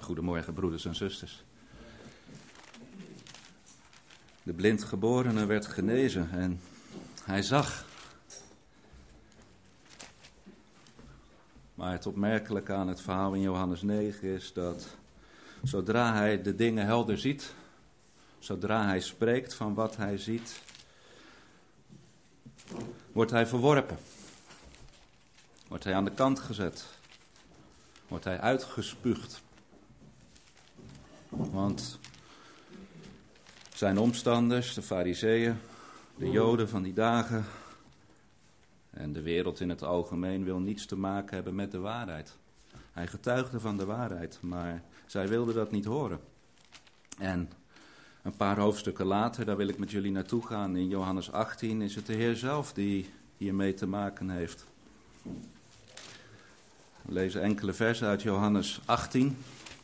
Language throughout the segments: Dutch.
Goedemorgen, broeders en zusters. De blindgeborene werd genezen en hij zag. Maar het opmerkelijke aan het verhaal in Johannes 9 is dat zodra hij de dingen helder ziet, zodra hij spreekt van wat hij ziet, wordt hij verworpen. Wordt hij aan de kant gezet. Wordt hij uitgespuugd. Want zijn omstanders, de Farizeeën, de Joden van die dagen en de wereld in het algemeen wil niets te maken hebben met de waarheid. Hij getuigde van de waarheid, maar zij wilden dat niet horen. En een paar hoofdstukken later, daar wil ik met jullie naartoe gaan, in Johannes 18 is het de Heer zelf die hiermee te maken heeft. We lezen enkele versen uit Johannes 18.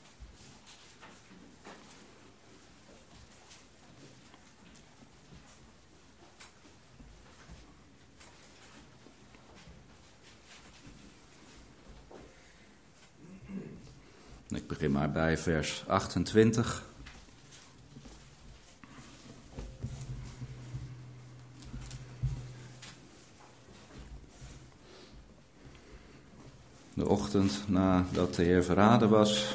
Ik begin maar bij vers 28. De ochtend nadat de Heer verraden was.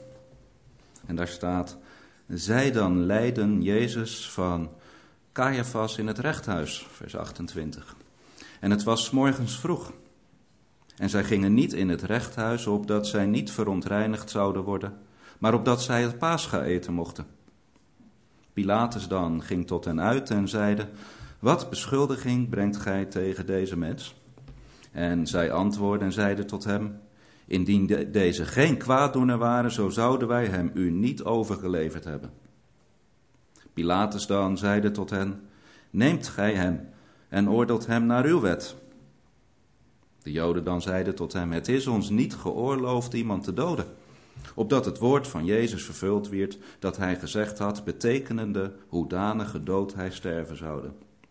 En daar staat: zij dan leidden Jezus van Caiaphas in het rechthuis, vers 28. En het was 's morgens vroeg. En zij gingen niet in het rechthuis, opdat zij niet verontreinigd zouden worden, maar opdat zij het Pascha eten mochten. Pilatus dan ging tot hen uit en zeide: wat beschuldiging brengt gij tegen deze mens? En zij antwoordden en zeiden tot hem: indien deze geen kwaaddoener waren, zo zouden wij hem u niet overgeleverd hebben. Pilatus dan zeide tot hen: neemt gij hem en oordeelt hem naar uw wet. De Joden dan zeiden tot hem: het is ons niet geoorloofd iemand te doden, opdat het woord van Jezus vervuld werd dat hij gezegd had, betekenende hoedanige dood hij sterven zoude.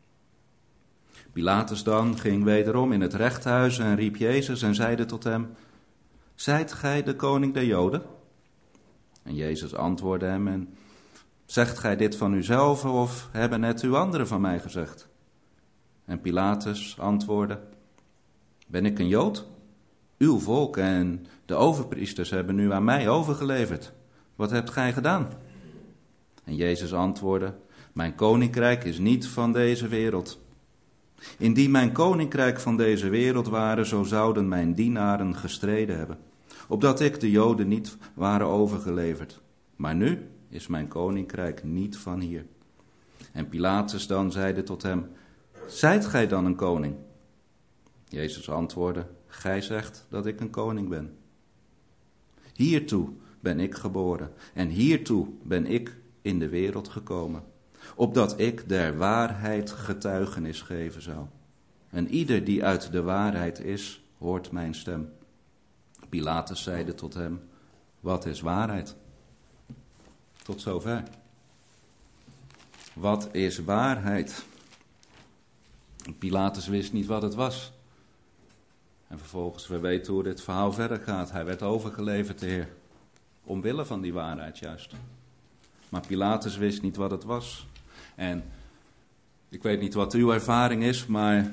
Pilatus dan ging wederom in het rechthuis en riep Jezus en zeide tot hem: zijt gij de koning der Joden? En Jezus antwoordde hem: en zegt gij dit van uzelf of hebben het uw anderen van mij gezegd? En Pilatus antwoordde: ben ik een Jood? Uw volk en de overpriesters hebben u aan mij overgeleverd. Wat hebt gij gedaan? En Jezus antwoordde: mijn koninkrijk is niet van deze wereld. Indien mijn koninkrijk van deze wereld waren, zo zouden mijn dienaren gestreden hebben, opdat ik de Joden niet waren overgeleverd. Maar nu is mijn koninkrijk niet van hier. En Pilatus dan zeide tot hem: zijt gij dan een koning? Jezus antwoordde: gij zegt dat ik een koning ben. Hiertoe ben ik geboren en hiertoe ben ik in de wereld gekomen, opdat ik der waarheid getuigenis geven zou. En ieder die uit de waarheid is, hoort mijn stem. Pilatus zeide tot hem: wat is waarheid? Tot zover. Wat is waarheid? Pilatus wist niet wat het was. En vervolgens, we weten hoe dit verhaal verder gaat. Hij werd overgeleverd, de Heer. Omwille van die waarheid juist. Maar Pilatus wist niet wat het was. En ik weet niet wat uw ervaring is, maar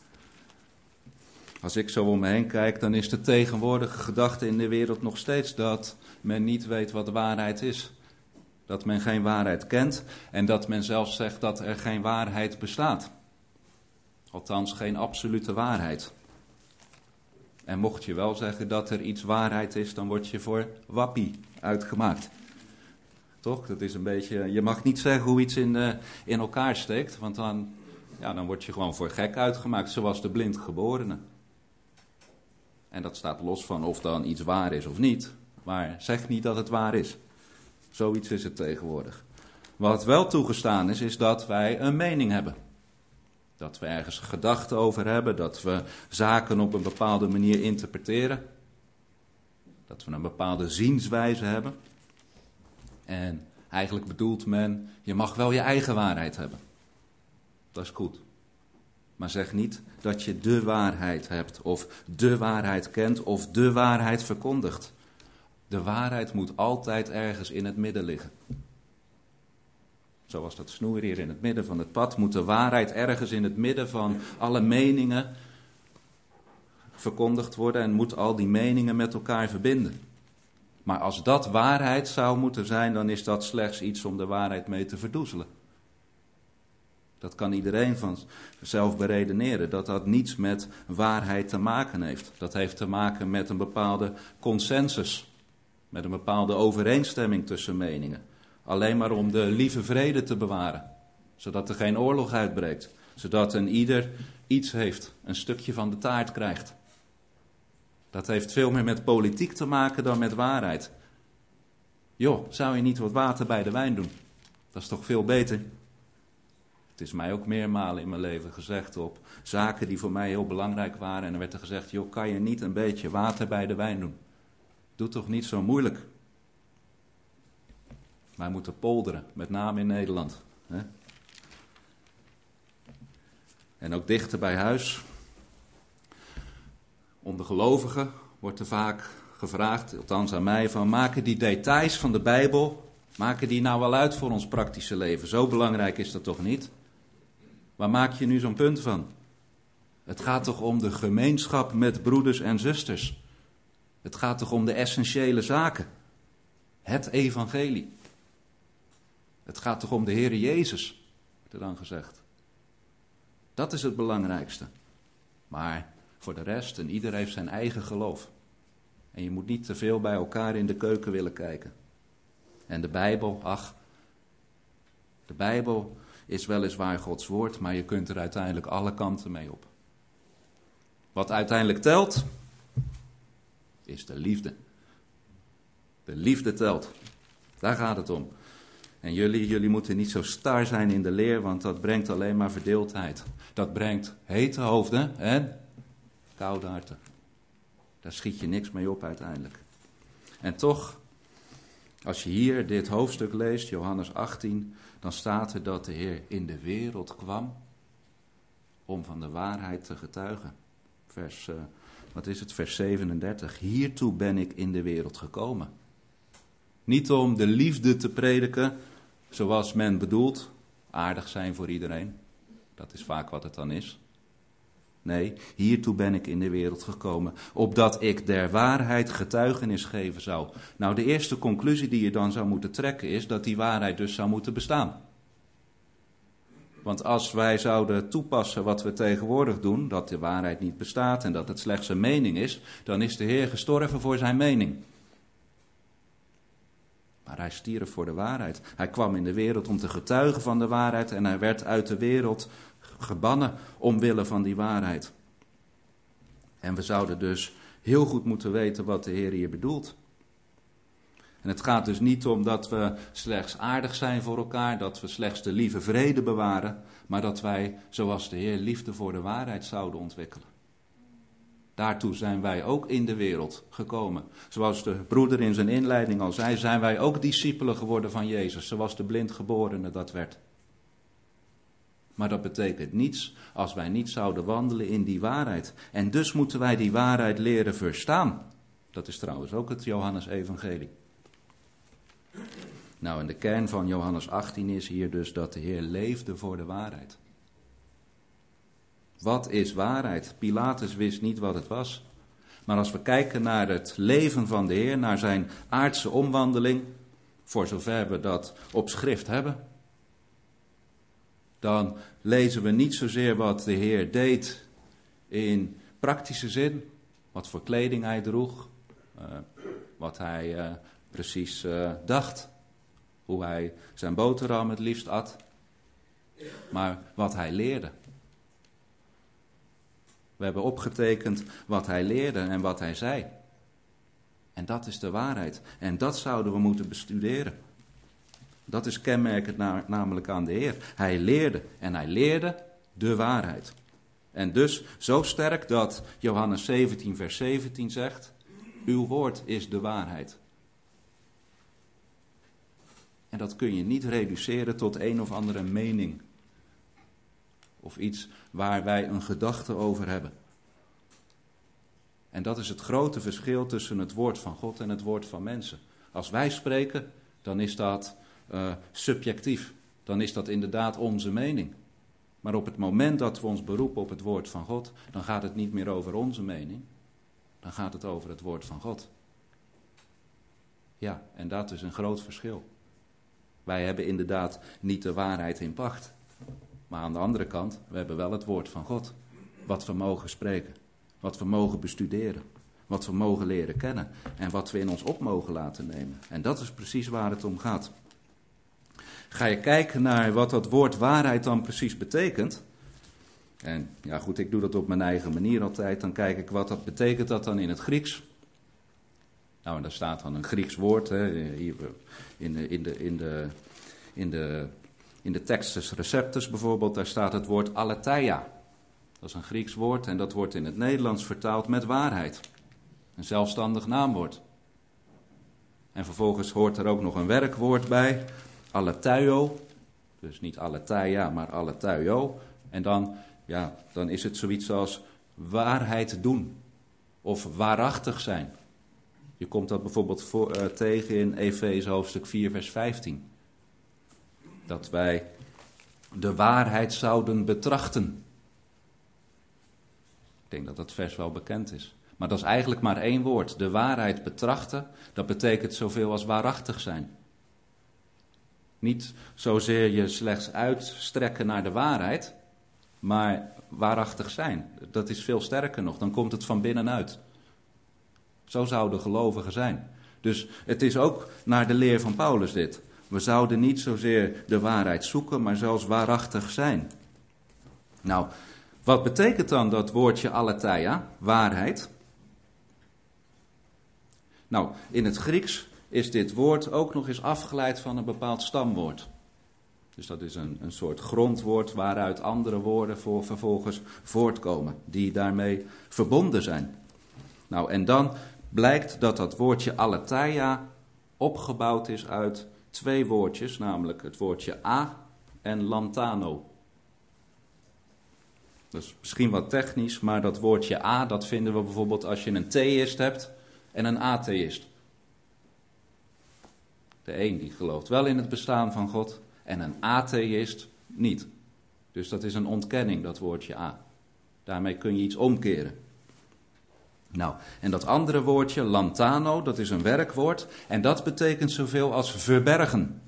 als ik zo om me heen kijk, dan is de tegenwoordige gedachte in de wereld nog steeds dat men niet weet wat de waarheid is. Dat men geen waarheid kent en dat men zelfs zegt dat er geen waarheid bestaat. Althans, geen absolute waarheid. En mocht je wel zeggen dat er iets waarheid is, dan word je voor wappie uitgemaakt. Toch? Dat is een beetje, je mag niet zeggen hoe iets in elkaar steekt, want dan word je gewoon voor gek uitgemaakt, zoals de blindgeborene. En dat staat los van of dan iets waar is of niet, maar zeg niet dat het waar is. Zoiets is het tegenwoordig. Wat wel toegestaan is dat wij een mening hebben. Dat we ergens gedachten over hebben, dat we zaken op een bepaalde manier interpreteren. Dat we een bepaalde zienswijze hebben. En eigenlijk bedoelt men, je mag wel je eigen waarheid hebben. Dat is goed. Maar zeg niet dat je de waarheid hebt, of de waarheid kent, of de waarheid verkondigt. De waarheid moet altijd ergens in het midden liggen. Zoals dat snoer hier in het midden van het pad, moet de waarheid ergens in het midden van alle meningen verkondigd worden en moet al die meningen met elkaar verbinden. Maar als dat waarheid zou moeten zijn, dan is dat slechts iets om de waarheid mee te verdoezelen. Dat kan iedereen vanzelf beredeneren, dat dat niets met waarheid te maken heeft. Dat heeft te maken met een bepaalde consensus, met een bepaalde overeenstemming tussen meningen. Alleen maar om de lieve vrede te bewaren, zodat er geen oorlog uitbreekt. Zodat een ieder iets heeft, een stukje van de taart krijgt. Dat heeft veel meer met politiek te maken dan met waarheid. Joh, zou je niet wat water bij de wijn doen? Dat is toch veel beter? Het is mij ook meermalen in mijn leven gezegd op zaken die voor mij heel belangrijk waren. En dan werd er gezegd, joh, kan je niet een beetje water bij de wijn doen? Doe toch niet zo moeilijk. Wij moeten polderen, met name in Nederland. Hè? En ook dichter bij huis. Onder gelovigen wordt er vaak gevraagd, althans aan mij, van maken die details van de Bijbel, maken die nou wel uit voor ons praktische leven? Zo belangrijk is dat toch niet? Waar maak je nu zo'n punt van? Het gaat toch om de gemeenschap met broeders en zusters? Het gaat toch om de essentiële zaken? Het evangelie. Het gaat toch om de Heere Jezus, wordt er dan gezegd. Dat is het belangrijkste. Maar voor de rest, en ieder heeft zijn eigen geloof. En je moet niet te veel bij elkaar in de keuken willen kijken. En de Bijbel, de Bijbel is weliswaar Gods woord, maar je kunt er uiteindelijk alle kanten mee op. Wat uiteindelijk telt, is de liefde. De liefde telt. Daar gaat het om. En jullie moeten niet zo star zijn in de leer, want dat brengt alleen maar verdeeldheid. Dat brengt hete hoofden en koude harten. Daar schiet je niks mee op uiteindelijk. En toch, als je hier dit hoofdstuk leest, Johannes 18, dan staat er dat de Heer in de wereld kwam om van de waarheid te getuigen. Vers 37. Hiertoe ben ik in de wereld gekomen. Niet om de liefde te prediken zoals men bedoelt, aardig zijn voor iedereen. Dat is vaak wat het dan is. Nee, hiertoe ben ik in de wereld gekomen, opdat ik der waarheid getuigenis geven zou. Nou, de eerste conclusie die je dan zou moeten trekken is dat die waarheid dus zou moeten bestaan. Want als wij zouden toepassen wat we tegenwoordig doen, dat de waarheid niet bestaat en dat het slechts een mening is, dan is de Heer gestorven voor zijn mening. Maar hij stierf voor de waarheid. Hij kwam in de wereld om te getuigen van de waarheid en hij werd uit de wereld gebannen omwille van die waarheid. En we zouden dus heel goed moeten weten wat de Heer hier bedoelt. En het gaat dus niet om dat we slechts aardig zijn voor elkaar, dat we slechts de lieve vrede bewaren, maar dat wij, zoals de Heer, liefde voor de waarheid zouden ontwikkelen. Daartoe zijn wij ook in de wereld gekomen. Zoals de broeder in zijn inleiding al zei, zijn wij ook discipelen geworden van Jezus, zoals de blindgeborene dat werd. Maar dat betekent niets als wij niet zouden wandelen in die waarheid. En dus moeten wij die waarheid leren verstaan. Dat is trouwens ook het Johannes-evangelie. Nou, en de kern van Johannes 18 is hier dus dat de Heer leefde voor de waarheid. Wat is waarheid? Pilatus wist niet wat het was. Maar als we kijken naar het leven van de Heer, naar zijn aardse omwandeling, voor zover we dat op schrift hebben, dan lezen we niet zozeer wat de Heer deed in praktische zin, wat voor kleding hij droeg, wat hij precies dacht, hoe hij zijn boterham het liefst at, maar wat hij leerde. We hebben opgetekend wat hij leerde en wat hij zei. En dat is de waarheid. En dat zouden we moeten bestuderen. Dat is kenmerkend namelijk aan de Heer. Hij leerde en hij leerde de waarheid. En dus zo sterk dat Johannes 17 vers 17 zegt, uw woord is de waarheid. En dat kun je niet reduceren tot een of andere mening. Of iets waar wij een gedachte over hebben. En dat is het grote verschil tussen het woord van God en het woord van mensen. Als wij spreken, dan is dat subjectief. Dan is dat inderdaad onze mening. Maar op het moment dat we ons beroepen op het woord van God, dan gaat het niet meer over onze mening. Dan gaat het over het woord van God. Ja, en dat is een groot verschil. Wij hebben inderdaad niet de waarheid in pacht. Maar aan de andere kant, we hebben wel het woord van God. Wat we mogen spreken. Wat we mogen bestuderen. Wat we mogen leren kennen. En wat we in ons op mogen laten nemen. En dat is precies waar het om gaat. Ga je kijken naar wat dat woord waarheid dan precies betekent. En ja goed, ik doe dat op mijn eigen manier altijd. Dan kijk ik wat dat betekent dat dan in het Grieks. Nou, en daar staat dan een Grieks woord. Hè, hier in de Textus Receptus bijvoorbeeld, daar staat het woord aletheia. Dat is een Grieks woord en dat wordt in het Nederlands vertaald met waarheid. Een zelfstandig naamwoord. En vervolgens hoort er ook nog een werkwoord bij, aletheio. Dus niet aletheia, maar aletheio. En dan is het zoiets als waarheid doen. Of waarachtig zijn. Je komt dat bijvoorbeeld tegen in Efeze hoofdstuk 4 vers 15. Dat wij de waarheid zouden betrachten. Ik denk dat dat vers wel bekend is. Maar dat is eigenlijk maar één woord. De waarheid betrachten, dat betekent zoveel als waarachtig zijn. Niet zozeer je slechts uitstrekken naar de waarheid, maar waarachtig zijn. Dat is veel sterker nog, dan komt het van binnenuit. Zo zouden gelovigen zijn. Dus het is ook naar de leer van Paulus dit. We zouden niet zozeer de waarheid zoeken, maar zelfs waarachtig zijn. Nou, wat betekent dan dat woordje aletheia, waarheid? Nou, in het Grieks is dit woord ook nog eens afgeleid van een bepaald stamwoord. Dus dat is een soort grondwoord waaruit andere woorden vervolgens voortkomen, die daarmee verbonden zijn. Nou, en dan blijkt dat dat woordje aletheia opgebouwd is uit twee woordjes, namelijk het woordje a en lantano. Dat is misschien wat technisch, maar dat woordje a, dat vinden we bijvoorbeeld als je een theïst hebt en een atheïst. De een die gelooft wel in het bestaan van God en een atheïst niet. Dus dat is een ontkenning, dat woordje a. Daarmee kun je iets omkeren. Nou, en dat andere woordje, lantano, dat is een werkwoord en dat betekent zoveel als verbergen.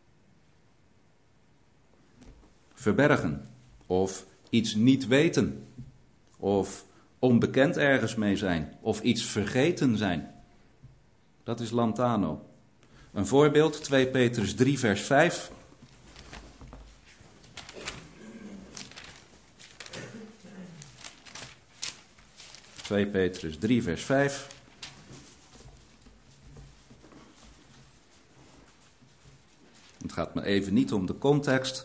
Verbergen, of iets niet weten, of onbekend ergens mee zijn, of iets vergeten zijn. Dat is lantano. Een voorbeeld, 2 Petrus 3 vers 5. Petrus 3 vers 5. Het gaat me even niet om de context.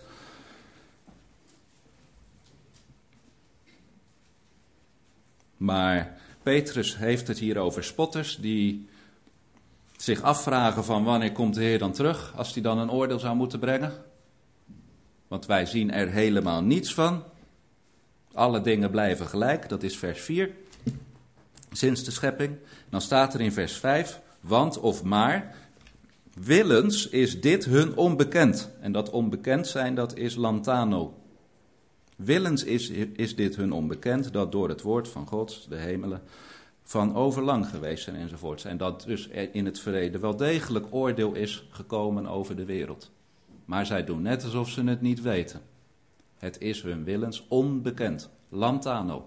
Maar Petrus heeft het hier over spotters die zich afvragen van wanneer komt de Heer dan terug, als hij dan een oordeel zou moeten brengen. Want wij zien er helemaal niets van. Alle dingen blijven gelijk, dat is vers 4. Sinds de schepping. Dan staat er in vers 5, want of maar, willens is dit hun onbekend. En dat onbekend zijn, dat is lantano. Willens is dit hun onbekend, dat door het woord van God, de hemelen, van overlang geweest zijn enzovoorts. En dat dus in het verleden wel degelijk oordeel is gekomen over de wereld. Maar zij doen net alsof ze het niet weten. Het is hun willens onbekend. Lantano.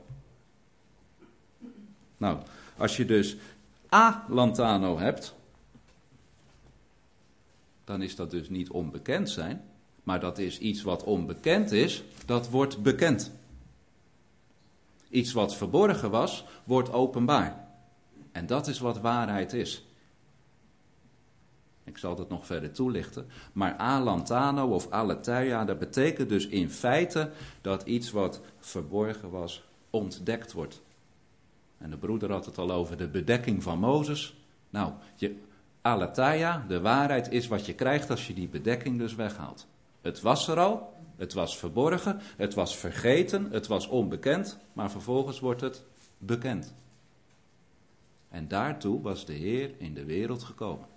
Nou, als je dus a-lantano hebt, dan is dat dus niet onbekend zijn, maar dat is iets wat onbekend is, dat wordt bekend. Iets wat verborgen was, wordt openbaar. En dat is wat waarheid is. Ik zal dat nog verder toelichten. Maar a-lantano of aletheia, dat betekent dus in feite dat iets wat verborgen was, ontdekt wordt. En de broeder had het al over de bedekking van Mozes. Nou, aletheia, de waarheid is wat je krijgt als je die bedekking dus weghaalt. Het was er al, het was verborgen, het was vergeten, het was onbekend, maar vervolgens wordt het bekend. En daartoe was de Heer in de wereld gekomen.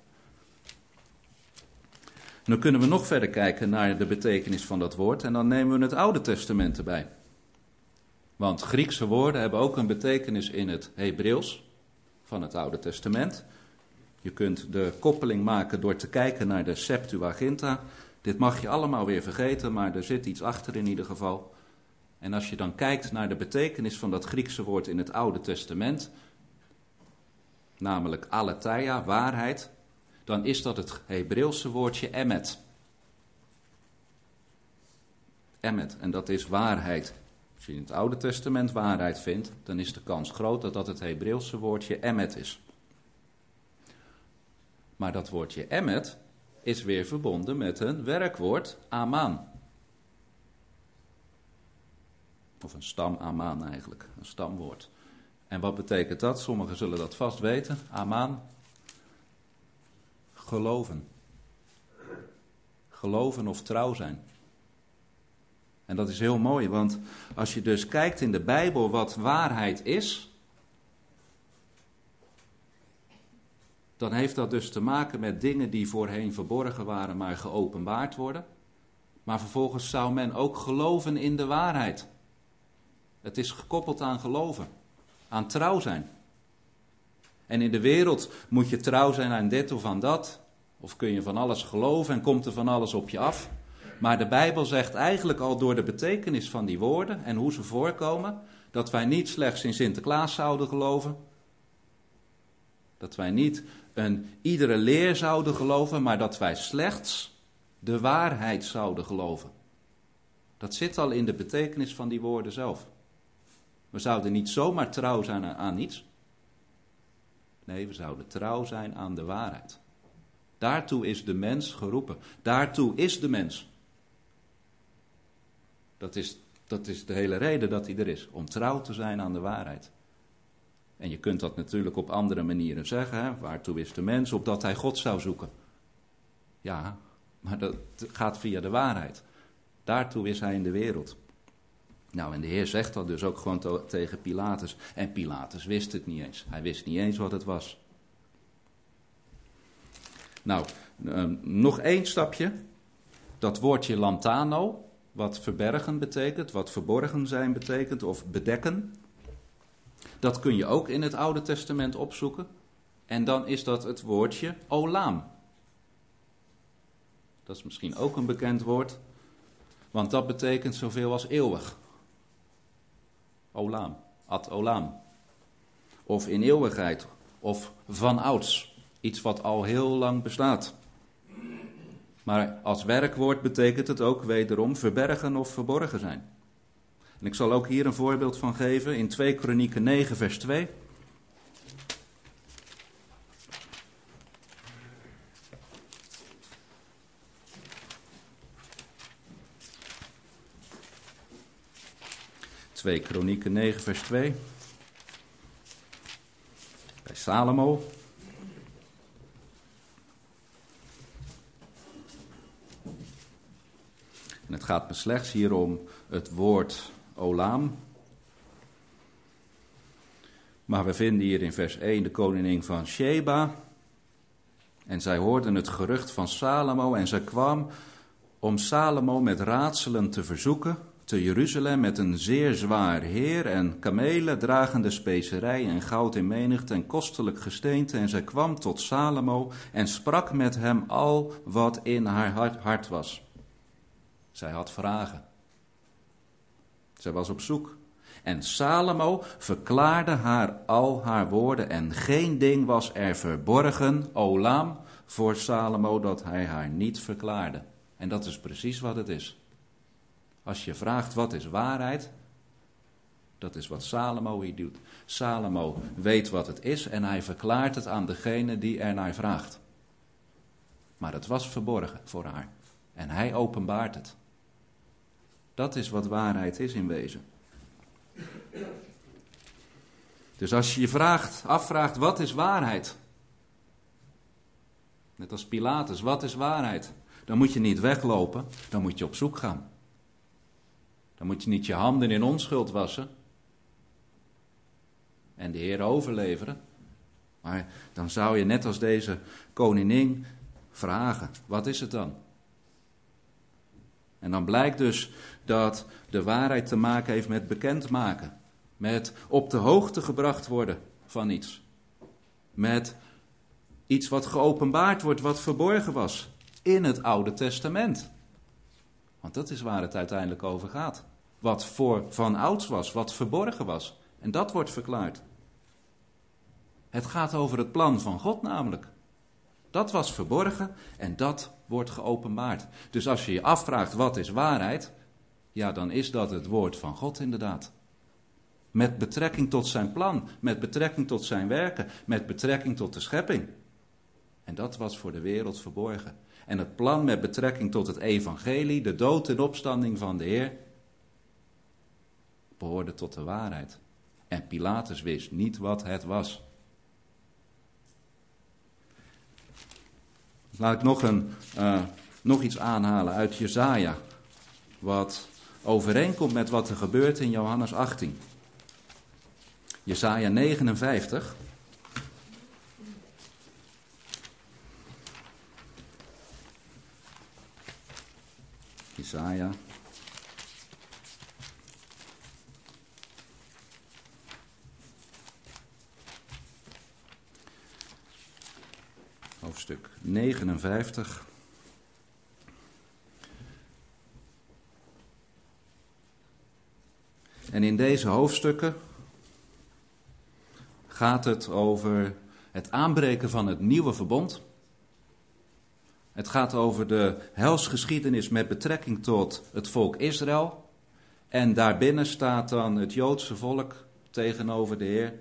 Nu kunnen we nog verder kijken naar de betekenis van dat woord en dan nemen we het Oude Testament erbij. Want Griekse woorden hebben ook een betekenis in het Hebreeuws van het Oude Testament. Je kunt de koppeling maken door te kijken naar de Septuaginta. Dit mag je allemaal weer vergeten, maar er zit iets achter in ieder geval. En als je dan kijkt naar de betekenis van dat Griekse woord in het Oude Testament, namelijk aletheia, waarheid, dan is dat het Hebreeuwse woordje emet. Emet, en dat is waarheid. Als je in het Oude Testament waarheid vindt, dan is de kans groot dat dat het Hebreeuwse woordje emet is. Maar dat woordje emet is weer verbonden met een werkwoord amaan. Of een stam amaan eigenlijk, een stamwoord. En wat betekent dat? Sommigen zullen dat vast weten. Amaan. Geloven. Geloven of trouw zijn. En dat is heel mooi, want als je dus kijkt in de Bijbel wat waarheid is, dan heeft dat dus te maken met dingen die voorheen verborgen waren, maar geopenbaard worden. Maar vervolgens zou men ook geloven in de waarheid. Het is gekoppeld aan geloven, aan trouw zijn. En in de wereld moet je trouw zijn aan dit of aan dat. Of kun je van alles geloven en komt er van alles op je af. Maar de Bijbel zegt eigenlijk al door de betekenis van die woorden en hoe ze voorkomen, dat wij niet slechts in Sinterklaas zouden geloven. Dat wij niet iedere leer zouden geloven, maar dat wij slechts de waarheid zouden geloven. Dat zit al in de betekenis van die woorden zelf. We zouden niet zomaar trouw zijn aan iets. Nee, we zouden trouw zijn aan de waarheid. Daartoe is de mens geroepen. Daartoe is de mens. Dat is de hele reden dat hij er is. Om trouw te zijn aan de waarheid. En je kunt dat natuurlijk op andere manieren zeggen. Hè? Waartoe is de mens? Opdat hij God zou zoeken. Ja, maar dat gaat via de waarheid. Daartoe is hij in de wereld. Nou, en de Heer zegt dat dus ook gewoon tegen Pilatus. En Pilatus wist het niet eens. Hij wist niet eens wat het was. Nou, nog één stapje. Dat woordje lantano, wat verbergen betekent, wat verborgen zijn betekent, of bedekken. Dat kun je ook in het Oude Testament opzoeken. En dan is dat het woordje olam. Dat is misschien ook een bekend woord. Want dat betekent zoveel als eeuwig. Olam, ad olam. Of in eeuwigheid, of van ouds. Iets wat al heel lang bestaat. Maar als werkwoord betekent het ook wederom verbergen of verborgen zijn. En ik zal ook hier een voorbeeld van geven in 2 Kronieken 9 vers 2. Twee Kronieken 9 vers 2. Bij Salomo. En het gaat me slechts hier om het woord olam. Maar we vinden hier in vers 1 de koningin van Sheba. En zij hoorden het gerucht van Salomo en zij kwam om Salomo met raadselen te verzoeken te Jeruzalem met een zeer zwaar heer en kamelen dragende specerij en goud in menigte en kostelijk gesteente. En zij kwam tot Salomo en sprak met hem al wat in haar hart was. Zij had vragen. Zij was op zoek. En Salomo verklaarde haar al haar woorden en geen ding was er verborgen, olam, voor Salomo dat hij haar niet verklaarde. En dat is precies wat het is. Als je vraagt wat is waarheid, dat is wat Salomo hier doet. Salomo weet wat het is en hij verklaart het aan degene die er naar vraagt. Maar het was verborgen voor haar en hij openbaart het. Dat is wat waarheid is in wezen. Dus als je je afvraagt wat is waarheid? Net als Pilatus, wat is waarheid? Dan moet je niet weglopen, dan moet je op zoek gaan. Dan moet je niet je handen in onschuld wassen en de Heer overleveren. Maar dan zou je net als deze koningin vragen, wat is het dan? En dan blijkt dus dat de waarheid te maken heeft met bekendmaken. Met op de hoogte gebracht worden van iets. Met iets wat geopenbaard wordt, wat verborgen was in het Oude Testament. Want dat is waar het uiteindelijk over gaat. Wat van ouds was, wat verborgen was. En dat wordt verklaard. Het gaat over het plan van God namelijk. Dat was verborgen en dat wordt geopenbaard. Dus als je je afvraagt wat is waarheid, ja, dan is dat het woord van God inderdaad. Met betrekking tot zijn plan, met betrekking tot zijn werken, met betrekking tot de schepping. En dat was voor de wereld verborgen. En het plan met betrekking tot het evangelie, de dood en opstanding van de Heer, behoorde tot de waarheid. En Pilatus wist niet wat het was. Laat ik nog iets aanhalen uit Jesaja, wat overeenkomt met wat er gebeurt in Johannes 18. Jesaja 59. Jesaja. Hoofdstuk 59. En in deze hoofdstukken gaat het over het aanbreken van het nieuwe verbond. Het gaat over de helsgeschiedenis met betrekking tot het volk Israël. En daarbinnen staat dan het Joodse volk tegenover de Heer.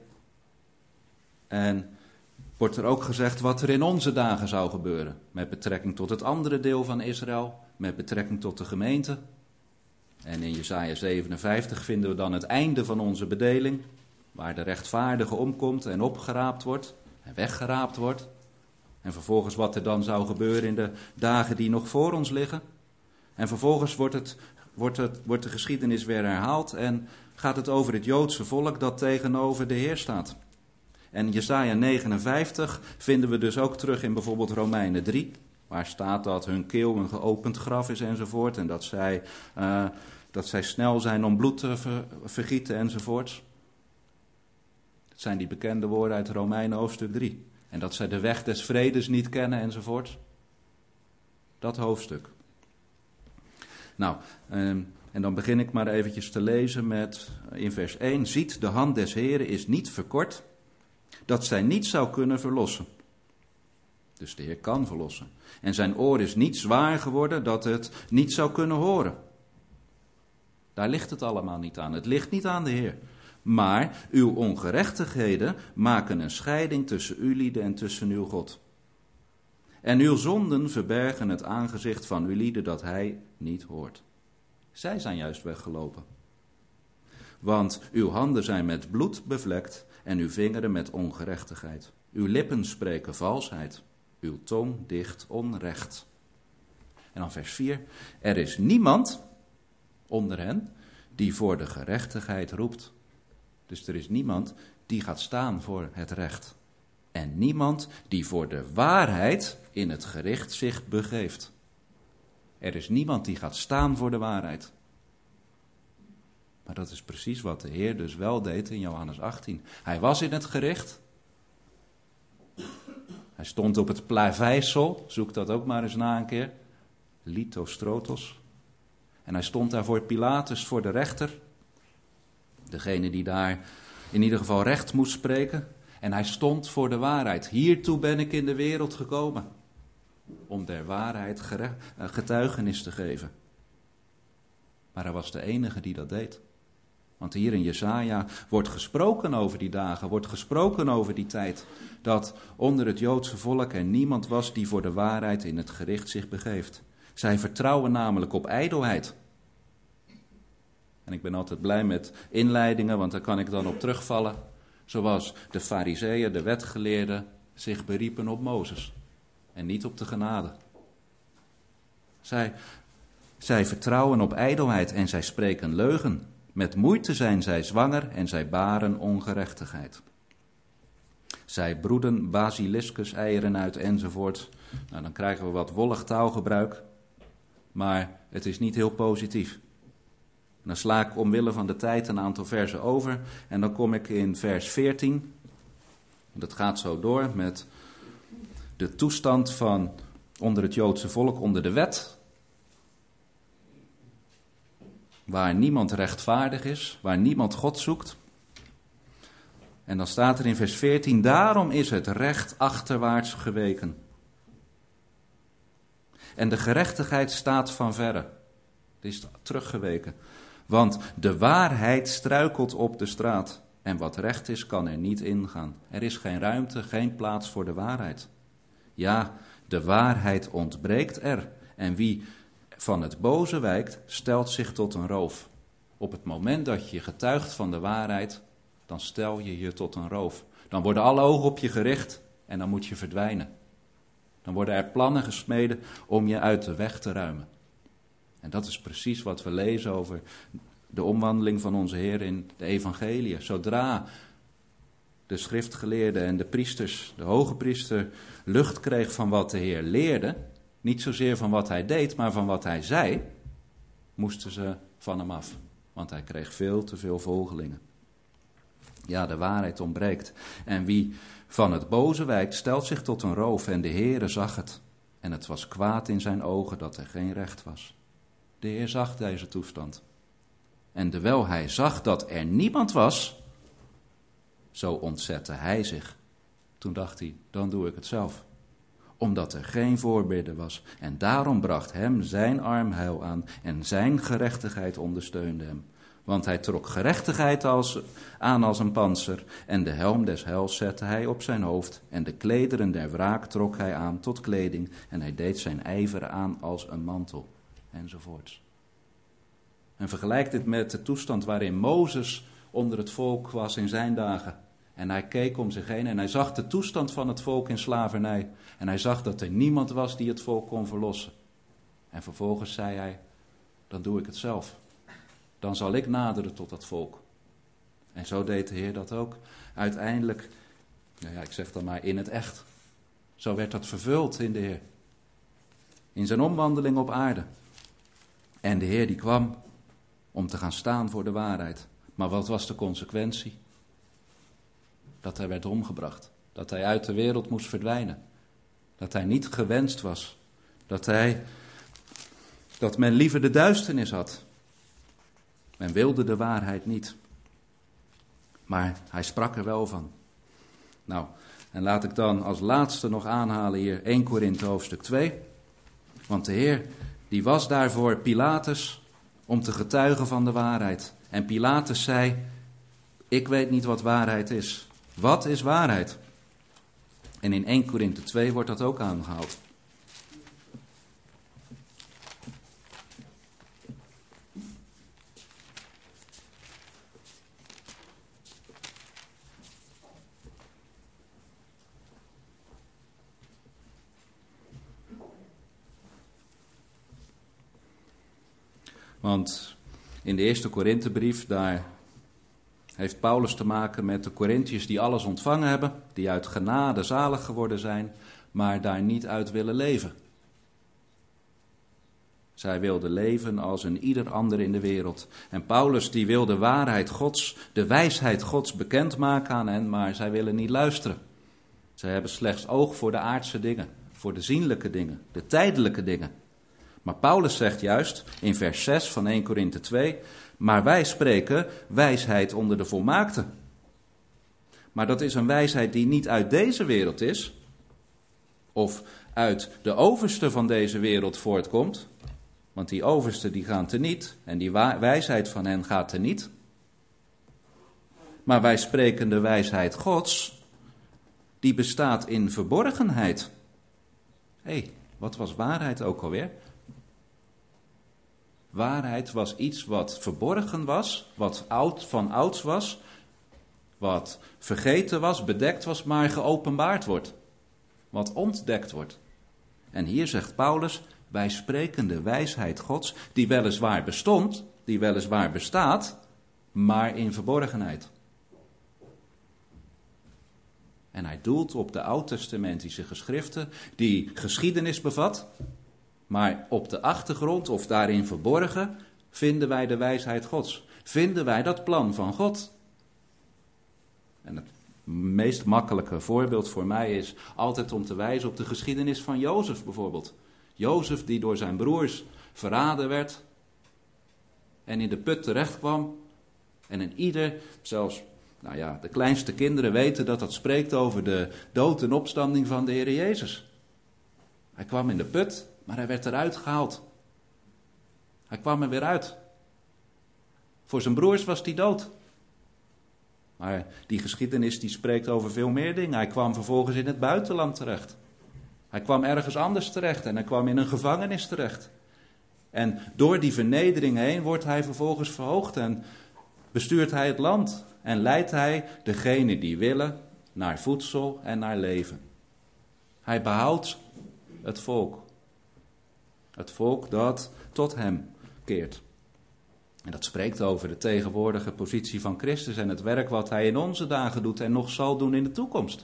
En wordt er ook gezegd wat er in onze dagen zou gebeuren. Met betrekking tot het andere deel van Israël. Met betrekking tot de gemeente. En in Jesaja 57 vinden we dan het einde van onze bedeling. Waar de rechtvaardige omkomt en opgeraapt wordt. En weggeraapt wordt. En vervolgens wat er dan zou gebeuren in de dagen die nog voor ons liggen. En vervolgens wordt de geschiedenis weer herhaald. En gaat het over het Joodse volk dat tegenover de Heer staat. En Jesaja 59 vinden we dus ook terug in bijvoorbeeld Romeinen 3. Waar staat dat hun keel een geopend graf is enzovoort. En dat zij snel zijn om bloed te vergieten enzovoort. Dat zijn die bekende woorden uit Romeinen hoofdstuk 3. En dat zij de weg des vredes niet kennen enzovoort. Dat hoofdstuk. Nou, en dan begin ik maar eventjes te lezen met in vers 1. Ziet, de hand des Heren is niet verkort, dat zij niet zou kunnen verlossen. Dus de Heer kan verlossen. En zijn oor is niet zwaar geworden, dat het niet zou kunnen horen. Daar ligt het allemaal niet aan. Het ligt niet aan de Heer. Maar uw ongerechtigheden maken een scheiding tussen ulieden en tussen uw God. En uw zonden verbergen het aangezicht van ulieden dat hij niet hoort. Zij zijn juist weggelopen. Want uw handen zijn met bloed bevlekt en uw vingeren met ongerechtigheid. Uw lippen spreken valsheid, uw tong dicht onrecht. En dan vers 4. Er is niemand onder hen die voor de gerechtigheid roept. Dus er is niemand die gaat staan voor het recht. En niemand die voor de waarheid in het gericht zich begeeft. Er is niemand die gaat staan voor de waarheid. Maar dat is precies wat de Heer dus wel deed in Johannes 18. Hij was in het gericht. Hij stond op het plaveisel, zoek dat ook maar eens na een keer. Lithostrotos. En hij stond daar voor Pilatus, voor de rechter. Degene die daar in ieder geval recht moest spreken. En hij stond voor de waarheid. Hiertoe ben ik in de wereld gekomen. Om der waarheid getuigenis te geven. Maar hij was de enige die dat deed. Want hier in Jesaja wordt gesproken over die dagen, wordt gesproken over die tijd. Dat onder het Joodse volk er niemand was die voor de waarheid in het gericht zich begeeft. Zij vertrouwen namelijk op ijdelheid. En ik ben altijd blij met inleidingen, want daar kan ik dan op terugvallen. Zoals de farizeeën, de wetgeleerden, zich beriepen op Mozes. En niet op de genade. Zij vertrouwen op ijdelheid en zij spreken leugen. Met moeite zijn zij zwanger en zij baren ongerechtigheid. Zij broeden basiliscus-eieren uit enzovoort. Nou, dan krijgen we wat wollig taalgebruik, maar het is niet heel positief. Dan sla ik omwille van de tijd een aantal versen over en dan kom ik in vers 14. Dat gaat zo door met de toestand van onder het Joodse volk, onder de wet. Waar niemand rechtvaardig is, waar niemand God zoekt. En dan staat er in vers 14, daarom is het recht achterwaarts geweken. En de gerechtigheid staat van verre. Het is teruggeweken. Want de waarheid struikelt op de straat. En wat recht is, kan er niet ingaan. Er is geen ruimte, geen plaats voor de waarheid. Ja, de waarheid ontbreekt er. En wie van het boze wijkt, stelt zich tot een roof. Op het moment dat je getuigt van de waarheid, dan stel je je tot een roof. Dan worden alle ogen op je gericht en dan moet je verdwijnen. Dan worden er plannen gesmeden om je uit de weg te ruimen. En dat is precies wat we lezen over de omwandeling van onze Heer in de evangeliën. Zodra de schriftgeleerden en de priesters, de hoge priester, lucht kreeg van wat de Heer leerde, niet zozeer van wat hij deed, maar van wat hij zei, moesten ze van hem af. Want hij kreeg veel te veel volgelingen. Ja, de waarheid ontbreekt. En wie van het boze wijkt, stelt zich tot een roof. En de Heere zag het. En het was kwaad in zijn ogen dat er geen recht was. De Heer zag deze toestand. En terwijl hij zag dat er niemand was, zo ontzette hij zich. Toen dacht hij, dan doe ik het zelf. Omdat er geen voorbidder was. En daarom bracht hem zijn arm heil aan. En zijn gerechtigheid ondersteunde hem. Want hij trok gerechtigheid aan als een pantser. En de helm des heils zette hij op zijn hoofd. En de klederen der wraak trok hij aan tot kleding. En hij deed zijn ijver aan als een mantel. Enzovoorts. En vergelijk dit met de toestand waarin Mozes onder het volk was in zijn dagen. En hij keek om zich heen en hij zag de toestand van het volk in slavernij. En hij zag dat er niemand was die het volk kon verlossen. En vervolgens zei hij, dan doe ik het zelf. Dan zal ik naderen tot dat volk. En zo deed de Heer dat ook. Uiteindelijk, ik zeg dan maar in het echt. Zo werd dat vervuld in de Heer. In zijn omwandeling op aarde. En de Heer die kwam om te gaan staan voor de waarheid. Maar wat was de consequentie? Dat hij werd omgebracht. Dat hij uit de wereld moest verdwijnen. Dat hij niet gewenst was. Dat men liever de duisternis had. Men wilde de waarheid niet. Maar hij sprak er wel van. Nou, en laat ik dan als laatste nog aanhalen hier 1 Korinthe hoofdstuk 2. Want de Heer, die was daar voor Pilatus om te getuigen van de waarheid. En Pilatus zei, ik weet niet wat waarheid is. Wat is waarheid? En in 1 Korinthe 2 wordt dat ook aangehaald. Want in de eerste Korinthebrief, daar heeft Paulus te maken met de Korinthiërs die alles ontvangen hebben, die uit genade zalig geworden zijn, maar daar niet uit willen leven. Zij wilden leven als een ieder ander in de wereld. En Paulus die wil de waarheid Gods, de wijsheid Gods bekendmaken aan hen, maar zij willen niet luisteren. Zij hebben slechts oog voor de aardse dingen, voor de zienlijke dingen, de tijdelijke dingen. Maar Paulus zegt juist in vers 6 van 1 Korinthe 2, maar wij spreken wijsheid onder de volmaakten. Maar dat is een wijsheid die niet uit deze wereld is, of uit de oversten van deze wereld voortkomt, want die oversten die gaan teniet en die wijsheid van hen gaat teniet. Maar wij spreken de wijsheid Gods, die bestaat in verborgenheid. Wat was waarheid ook alweer? Waarheid was iets wat verborgen was, wat van ouds was, wat vergeten was, bedekt was, maar geopenbaard wordt. Wat ontdekt wordt. En hier zegt Paulus, wij spreken de wijsheid Gods, die weliswaar bestond, die weliswaar bestaat, maar in verborgenheid. En hij doelt op de oud-testamentische geschriften die geschiedenis bevat. Maar op de achtergrond of daarin verborgen vinden wij de wijsheid Gods. Vinden wij dat plan van God. En het meest makkelijke voorbeeld voor mij is altijd om te wijzen op de geschiedenis van Jozef bijvoorbeeld. Jozef die door zijn broers verraden werd en in de put terecht kwam. En in ieder, zelfs de kleinste kinderen weten dat dat spreekt over de dood en opstanding van de Heer Jezus. Hij kwam in de put, maar hij werd eruit gehaald. Hij kwam er weer uit. Voor zijn broers was hij dood. Maar die geschiedenis die spreekt over veel meer dingen. Hij kwam vervolgens in het buitenland terecht. Hij kwam ergens anders terecht en hij kwam in een gevangenis terecht. En door die vernedering heen wordt hij vervolgens verhoogd en bestuurt hij het land. En leidt hij degenen die willen naar voedsel en naar leven. Hij behoudt het volk. Het volk dat tot hem keert. En dat spreekt over de tegenwoordige positie van Christus en het werk wat hij in onze dagen doet en nog zal doen in de toekomst.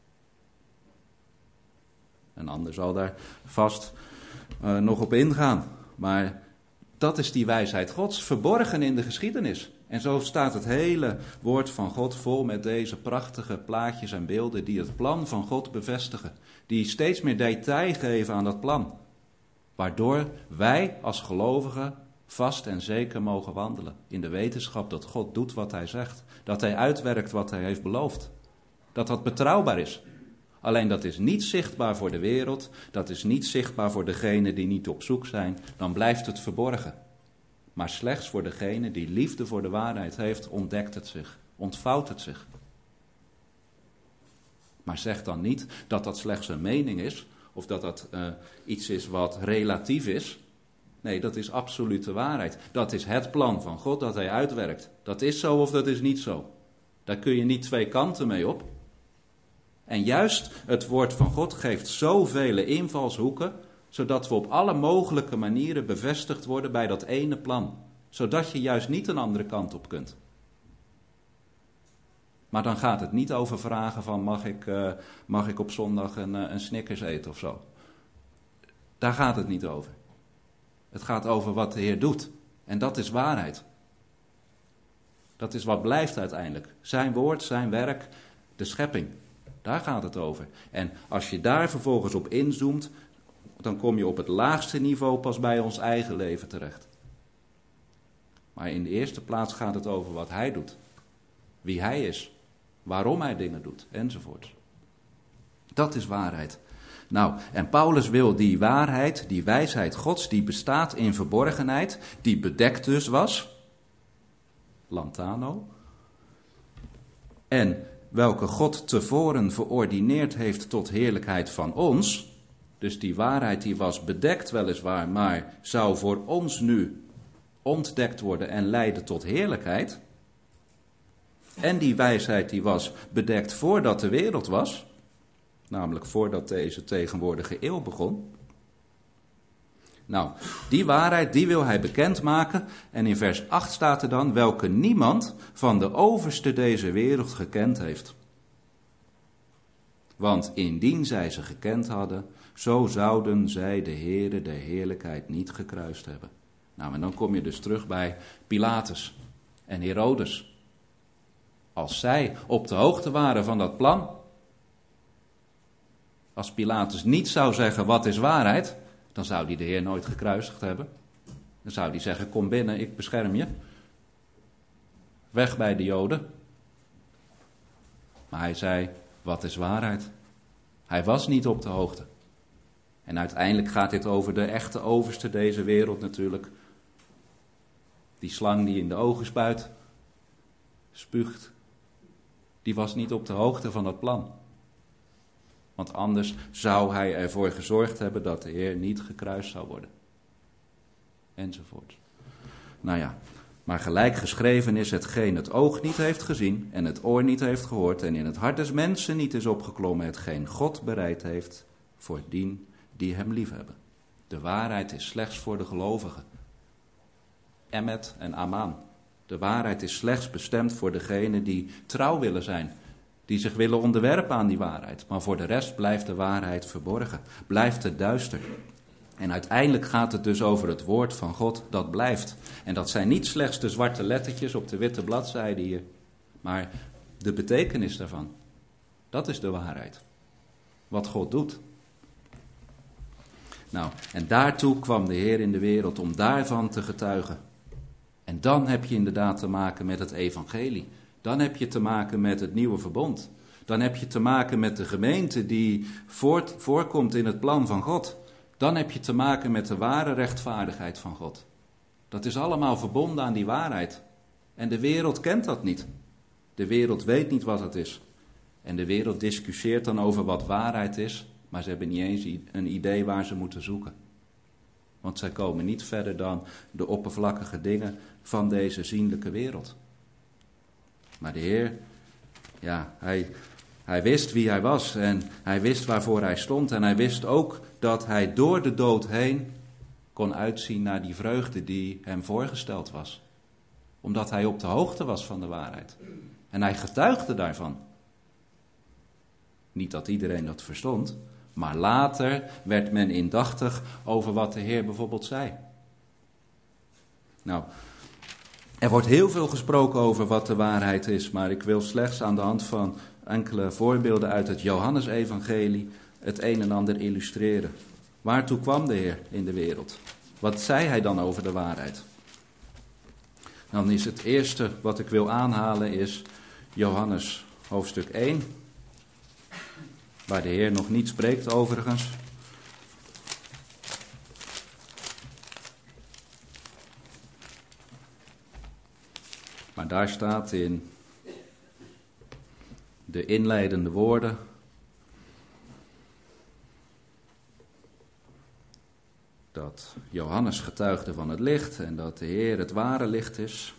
Een ander zal daar vast nog op ingaan. Maar dat is die wijsheid Gods, verborgen in de geschiedenis. En zo staat het hele woord van God vol met deze prachtige plaatjes en beelden die het plan van God bevestigen. Die steeds meer detail geven aan dat plan. Waardoor wij als gelovigen vast en zeker mogen wandelen. In de wetenschap dat God doet wat hij zegt. Dat hij uitwerkt wat hij heeft beloofd. Dat dat betrouwbaar is. Alleen dat is niet zichtbaar voor de wereld. Dat is niet zichtbaar voor degenen die niet op zoek zijn. Dan blijft het verborgen. Maar slechts voor degene die liefde voor de waarheid heeft, ontdekt het zich. Ontvouwt het zich. Maar zeg dan niet dat dat slechts een mening is. Of dat dat iets is wat relatief is. Nee, dat is absolute waarheid. Dat is het plan van God dat hij uitwerkt. Dat is zo of dat is niet zo. Daar kun je niet twee kanten mee op. En juist het woord van God geeft zoveel invalshoeken, zodat we op alle mogelijke manieren bevestigd worden bij dat ene plan. Zodat je juist niet een andere kant op kunt. Maar dan gaat het niet over vragen van mag ik op zondag een Snickers eten of zo. Daar gaat het niet over. Het gaat over wat de Heer doet. En dat is waarheid. Dat is wat blijft uiteindelijk. Zijn woord, zijn werk, de schepping. Daar gaat het over. En als je daar vervolgens op inzoomt, dan kom je op het laagste niveau pas bij ons eigen leven terecht. Maar in de eerste plaats gaat het over wat hij doet. Wie hij is. Waarom hij dingen doet. Enzovoort. Dat is waarheid. Nou, en Paulus wil die waarheid, die wijsheid Gods, die bestaat in verborgenheid, die bedekt dus was, lantano, en welke God tevoren verordineerd heeft tot heerlijkheid van ons, dus die waarheid die was bedekt weliswaar, maar zou voor ons nu ontdekt worden en leiden tot heerlijkheid, en die wijsheid die was bedekt voordat de wereld was, namelijk voordat deze tegenwoordige eeuw begon. Nou, die waarheid die wil hij bekendmaken. En in vers 8 staat er dan, welke niemand van de overste deze wereld gekend heeft. Want indien zij ze gekend hadden, zo zouden zij de Heere der heerlijkheid niet gekruist hebben. Nou, en dan kom je dus terug bij Pilatus en Herodes. Als zij op de hoogte waren van dat plan, als Pilatus niet zou zeggen wat is waarheid, dan zou hij de Heer nooit gekruisigd hebben. Dan zou hij zeggen, kom binnen, ik bescherm je. Weg bij de Joden. Maar hij zei, wat is waarheid? Hij was niet op de hoogte. En uiteindelijk gaat dit over de echte overste deze wereld natuurlijk. Die slang die in de ogen spuugt, die was niet op de hoogte van dat plan. Want anders zou hij ervoor gezorgd hebben dat de Heer niet gekruist zou worden. Enzovoort. Nou ja, maar gelijk geschreven is hetgeen het oog niet heeft gezien en het oor niet heeft gehoord en in het hart des mensen niet is opgeklommen, hetgeen God bereid heeft voor dien die hem liefhebben. De waarheid is slechts voor de gelovigen. Emmet en aman. De waarheid is slechts bestemd voor degenen die trouw willen zijn. die zich willen onderwerpen aan die waarheid. Maar voor de rest blijft de waarheid verborgen, blijft het duister. En uiteindelijk gaat het dus over het woord van God dat blijft. En dat zijn niet slechts de zwarte lettertjes op de witte bladzijde hier, maar de betekenis daarvan. Dat is de waarheid. Wat God doet. Nou, en daartoe kwam de Heer in de wereld om daarvan te getuigen. En dan heb je inderdaad te maken met het evangelie. Dan heb je te maken met het nieuwe verbond. Dan heb je te maken met de gemeente die voorkomt in het plan van God. Dan heb je te maken met de ware rechtvaardigheid van God. Dat is allemaal verbonden aan die waarheid. En de wereld kent dat niet. De wereld weet niet wat het is. En de wereld discussieert dan over wat waarheid is, maar ze hebben niet eens een idee waar ze moeten zoeken. Want zij komen niet verder dan de oppervlakkige dingen van deze zienlijke wereld. Maar de Heer, ja, hij wist wie hij was en hij wist waarvoor hij stond. En hij wist ook dat hij door de dood heen kon uitzien naar die vreugde die hem voorgesteld was. Omdat hij op de hoogte was van de waarheid. En hij getuigde daarvan. Niet dat iedereen dat verstond, maar later werd men indachtig over wat de Heer bijvoorbeeld zei. Nou, er wordt heel veel gesproken over wat de waarheid is, maar ik wil slechts aan de hand van enkele voorbeelden uit het Johannesevangelie het een en ander illustreren. Waartoe kwam de Heer in de wereld? Wat zei hij dan over de waarheid? Dan is het eerste wat ik wil aanhalen is Johannes hoofdstuk 1, waar de Heer nog niet spreekt overigens. Maar daar staat in de inleidende woorden dat Johannes getuigde van het licht en dat de Heer het ware licht is.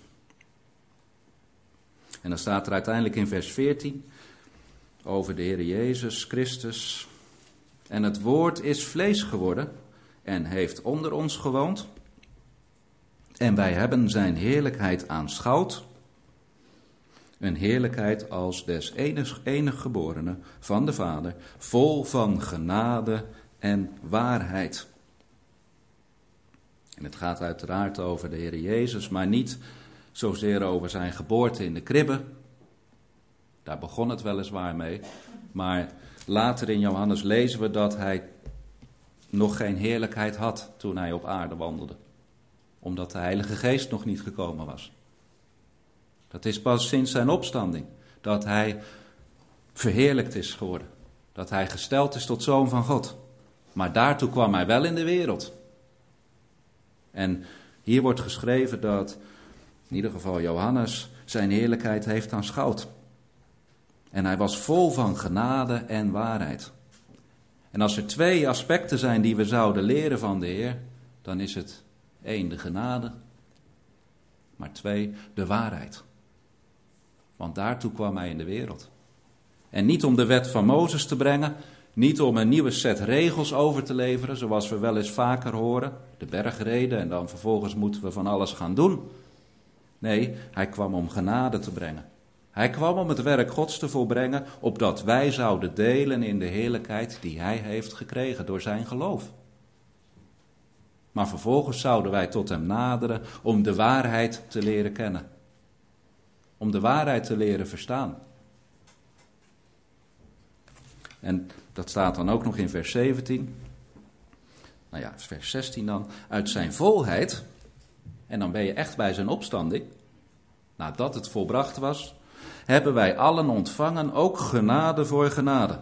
En dan staat er uiteindelijk in vers 14 over de Heer Jezus Christus. En het woord is vlees geworden en heeft onder ons gewoond. En wij hebben zijn heerlijkheid aanschouwd. Een heerlijkheid als des enig geborene van de Vader, vol van genade en waarheid. En het gaat uiteraard over de Heer Jezus, maar niet zozeer over zijn geboorte in de kribbe. Daar begon het weliswaar mee. Maar later in Johannes lezen we dat hij nog geen heerlijkheid had toen hij op aarde wandelde. Omdat de Heilige Geest nog niet gekomen was. Dat is pas sinds zijn opstanding dat hij verheerlijkt is geworden. Dat hij gesteld is tot Zoon van God. Maar daartoe kwam hij wel in de wereld. En hier wordt geschreven dat in ieder geval Johannes zijn heerlijkheid heeft aanschouwd. En hij was vol van genade en waarheid. En als er 2 aspecten zijn die we zouden leren van de Heer, dan is het 1 de genade, maar 2 de waarheid. Want daartoe kwam hij in de wereld. En niet om de wet van Mozes te brengen, niet om een nieuwe set regels over te leveren, zoals we wel eens vaker horen, de bergreden en dan vervolgens moeten we van alles gaan doen. Nee, hij kwam om genade te brengen. Hij kwam om het werk Gods te volbrengen, opdat wij zouden delen in de heerlijkheid die hij heeft gekregen door zijn geloof. Maar vervolgens zouden wij tot hem naderen om de waarheid te leren kennen. Om de waarheid te leren verstaan. En dat staat dan ook nog in vers 17. Nou ja, vers 16 dan. Uit zijn volheid, en dan ben je echt bij zijn opstanding, nadat het volbracht was, hebben wij allen ontvangen ook genade voor genade.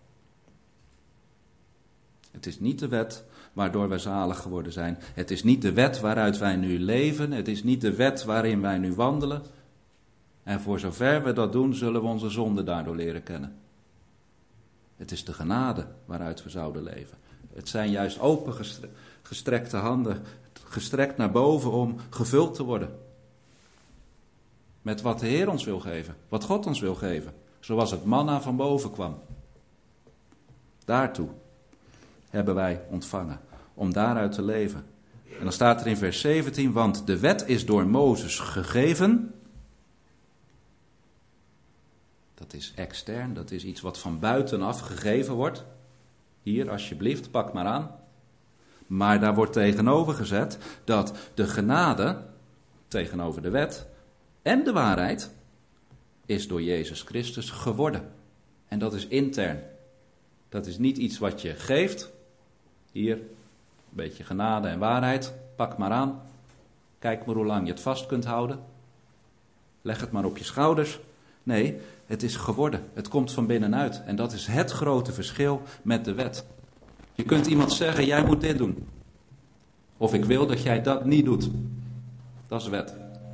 Het is niet de wet waardoor wij zalig geworden zijn. Het is niet de wet waaruit wij nu leven. Het is niet de wet waarin wij nu wandelen. En voor zover we dat doen, zullen we onze zonde daardoor leren kennen. Het is de genade waaruit we zouden leven. Het zijn juist open gestrekte handen, gestrekt naar boven om gevuld te worden. Met wat de Heer ons wil geven, wat God ons wil geven. Zoals het manna van boven kwam. Daartoe hebben wij ontvangen, om daaruit te leven. En dan staat er in vers 17, want de wet is door Mozes gegeven. Dat is extern, dat is iets wat van buitenaf gegeven wordt. Hier, alsjeblieft, pak maar aan. Maar daar wordt tegenover gezet dat de genade tegenover de wet en de waarheid is door Jezus Christus geworden. En dat is intern. Dat is niet iets wat je geeft. Hier, een beetje genade en waarheid, pak maar aan. Kijk maar hoe lang je het vast kunt houden. Leg het maar op je schouders. Nee, het is geworden. Het komt van binnenuit. En dat is het grote verschil met de wet. Je kunt iemand zeggen, jij moet dit doen. Of ik wil dat jij dat niet doet. Dat is wet.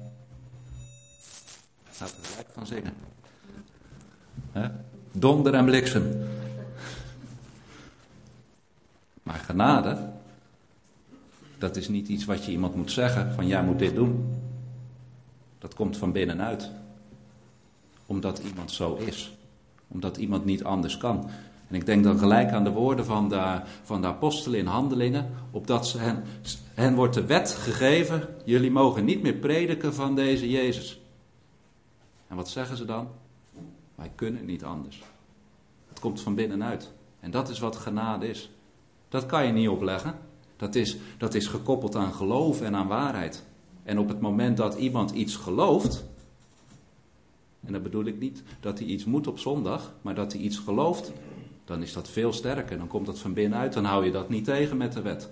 Laten we er gelijk van zingen. Donder en bliksem. Maar genade, dat is niet iets wat je iemand moet zeggen, van jij moet dit doen. Dat komt van binnenuit. Omdat iemand zo is. Omdat iemand niet anders kan. En ik denk dan gelijk aan de woorden van de apostelen in Handelingen. Opdat hen wordt de wet gegeven. Jullie mogen niet meer prediken van deze Jezus. En wat zeggen ze dan? Wij kunnen niet anders. Het komt van binnenuit. En dat is wat genade is. Dat kan je niet opleggen. Dat is gekoppeld aan geloof en aan waarheid. En op het moment dat iemand iets gelooft, en dan bedoel ik niet dat hij iets moet op zondag, maar dat hij iets gelooft, dan is dat veel sterker. Dan komt dat van binnenuit, dan hou je dat niet tegen met de wet.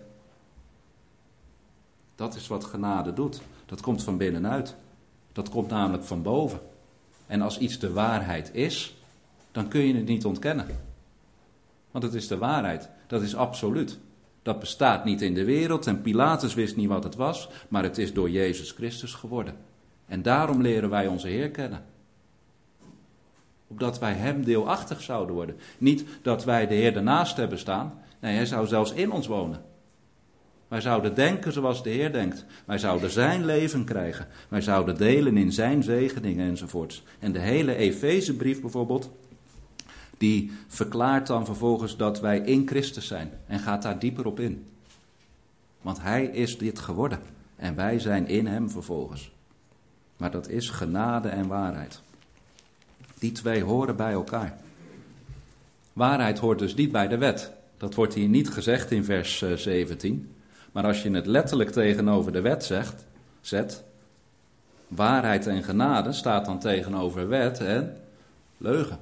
Dat is wat genade doet. Dat komt van binnenuit. Dat komt namelijk van boven. En als iets de waarheid is, dan kun je het niet ontkennen. Want het is de waarheid. Dat is absoluut. Dat bestaat niet in de wereld en Pilatus wist niet wat het was, maar het is door Jezus Christus geworden. En daarom leren wij onze Heer kennen. Opdat wij hem deelachtig zouden worden. Niet dat wij de Heer ernaast hebben staan. Nee, hij zou zelfs in ons wonen. Wij zouden denken zoals de Heer denkt. Wij zouden zijn leven krijgen. Wij zouden delen in zijn zegeningen enzovoorts. En de hele Efezebrief bijvoorbeeld, die verklaart dan vervolgens dat wij in Christus zijn. En gaat daar dieper op in. Want hij is dit geworden. En wij zijn in hem vervolgens. Maar dat is genade en waarheid. Die twee horen bij elkaar. Waarheid hoort dus niet bij de wet. Dat wordt hier niet gezegd in vers 17. Maar als je het letterlijk tegenover de wet zet, waarheid en genade staat dan tegenover wet en leugen.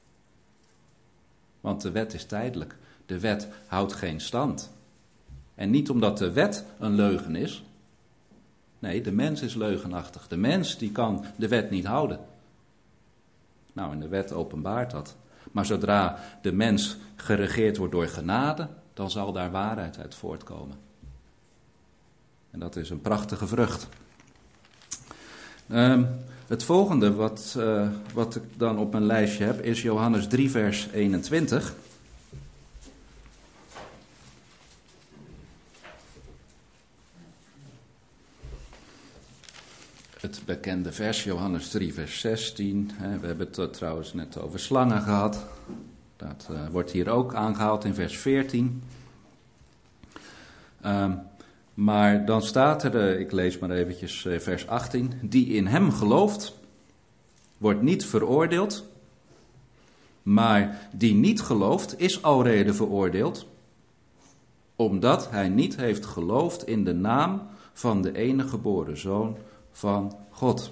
Want de wet is tijdelijk. De wet houdt geen stand. En niet omdat de wet een leugen is. Nee, de mens is leugenachtig. De mens die kan de wet niet houden. Nou, en de wet openbaart dat. Maar zodra de mens geregeerd wordt door genade, dan zal daar waarheid uit voortkomen. En dat is een prachtige vrucht. Het volgende wat ik dan op mijn lijstje heb is Johannes 3 vers 21. Het bekende vers, Johannes 3 vers 16. We hebben het trouwens net over slangen gehad. Dat wordt hier ook aangehaald in vers 14. Maar dan staat er, ik lees maar eventjes vers 18. Die in hem gelooft, wordt niet veroordeeld. Maar die niet gelooft, is alrede veroordeeld. Omdat hij niet heeft geloofd in de naam van de enige geboren Zoon van God.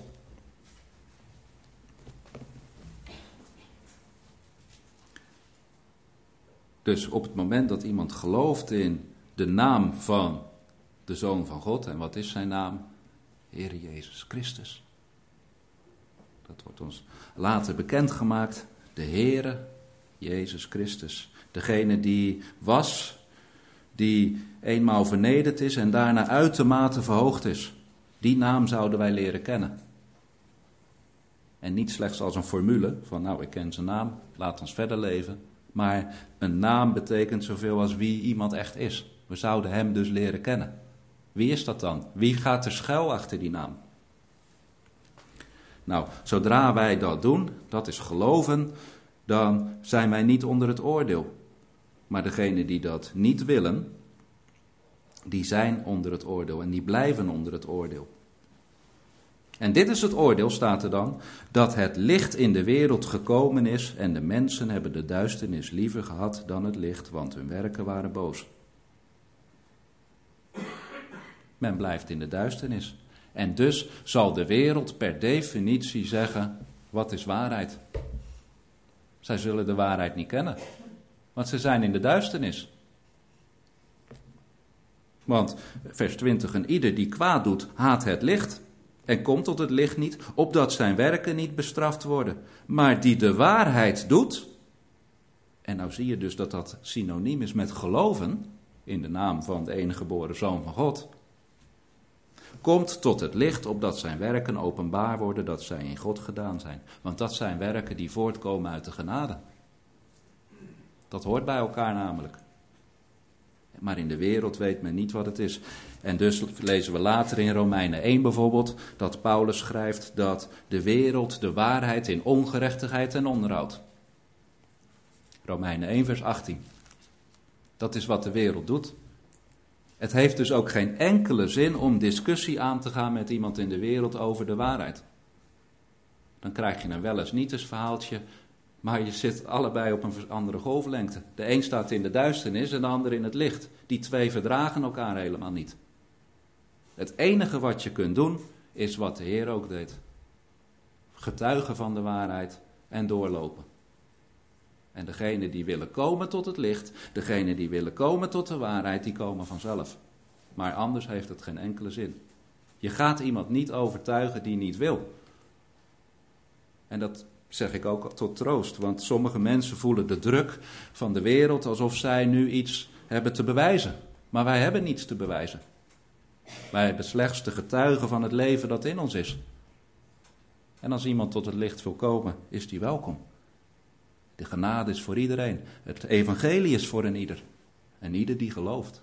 Dus op het moment dat iemand gelooft in de naam van de Zoon van God, en wat is zijn naam? Heere Jezus Christus. Dat wordt ons later bekendgemaakt. De Heere Jezus Christus. Degene die was, die eenmaal vernederd is en daarna uitermate verhoogd is. Die naam zouden wij leren kennen. En niet slechts als een formule van nou ik ken zijn naam, laat ons verder leven. Maar een naam betekent zoveel als wie iemand echt is. We zouden hem dus leren kennen. Wie is dat dan? Wie gaat er schuil achter die naam? Nou, zodra wij dat doen, dat is geloven, dan zijn wij niet onder het oordeel. Maar degenen die dat niet willen, die zijn onder het oordeel en die blijven onder het oordeel. En dit is het oordeel, staat er dan, dat het licht in de wereld gekomen is en de mensen hebben de duisternis liever gehad dan het licht, want hun werken waren boos. Men blijft in de duisternis. En dus zal de wereld per definitie zeggen, wat is waarheid? Zij zullen de waarheid niet kennen, want ze zijn in de duisternis. Want vers 20, en ieder die kwaad doet, haat het licht en komt tot het licht niet, opdat zijn werken niet bestraft worden. Maar die de waarheid doet, en nou zie je dus dat dat synoniem is met geloven, in de naam van de enige geboren Zoon van God, komt tot het licht, opdat zijn werken openbaar worden, dat zij in God gedaan zijn. Want dat zijn werken die voortkomen uit de genade. Dat hoort bij elkaar namelijk. Maar in de wereld weet men niet wat het is. En dus lezen we later in Romeinen 1 bijvoorbeeld, dat Paulus schrijft dat de wereld de waarheid in ongerechtigheid en onderhoudt. Romeinen 1 vers 18. Dat is wat de wereld doet. Het heeft dus ook geen enkele zin om discussie aan te gaan met iemand in de wereld over de waarheid. Dan krijg je een wel eens niet eens verhaaltje, maar je zit allebei op een andere golflengte. De een staat in de duisternis en de ander in het licht. Die twee verdragen elkaar helemaal niet. Het enige wat je kunt doen, is wat de Heer ook deed. Getuigen van de waarheid en doorlopen. En degenen die willen komen tot het licht, degenen die willen komen tot de waarheid, die komen vanzelf. Maar anders heeft het geen enkele zin. Je gaat iemand niet overtuigen die niet wil. En dat zeg ik ook tot troost, want sommige mensen voelen de druk van de wereld alsof zij nu iets hebben te bewijzen. Maar wij hebben niets te bewijzen. Wij hebben slechts de getuigen van het leven dat in ons is. En als iemand tot het licht wil komen, is die welkom. De genade is voor iedereen. Het evangelie is voor een ieder. En ieder die gelooft.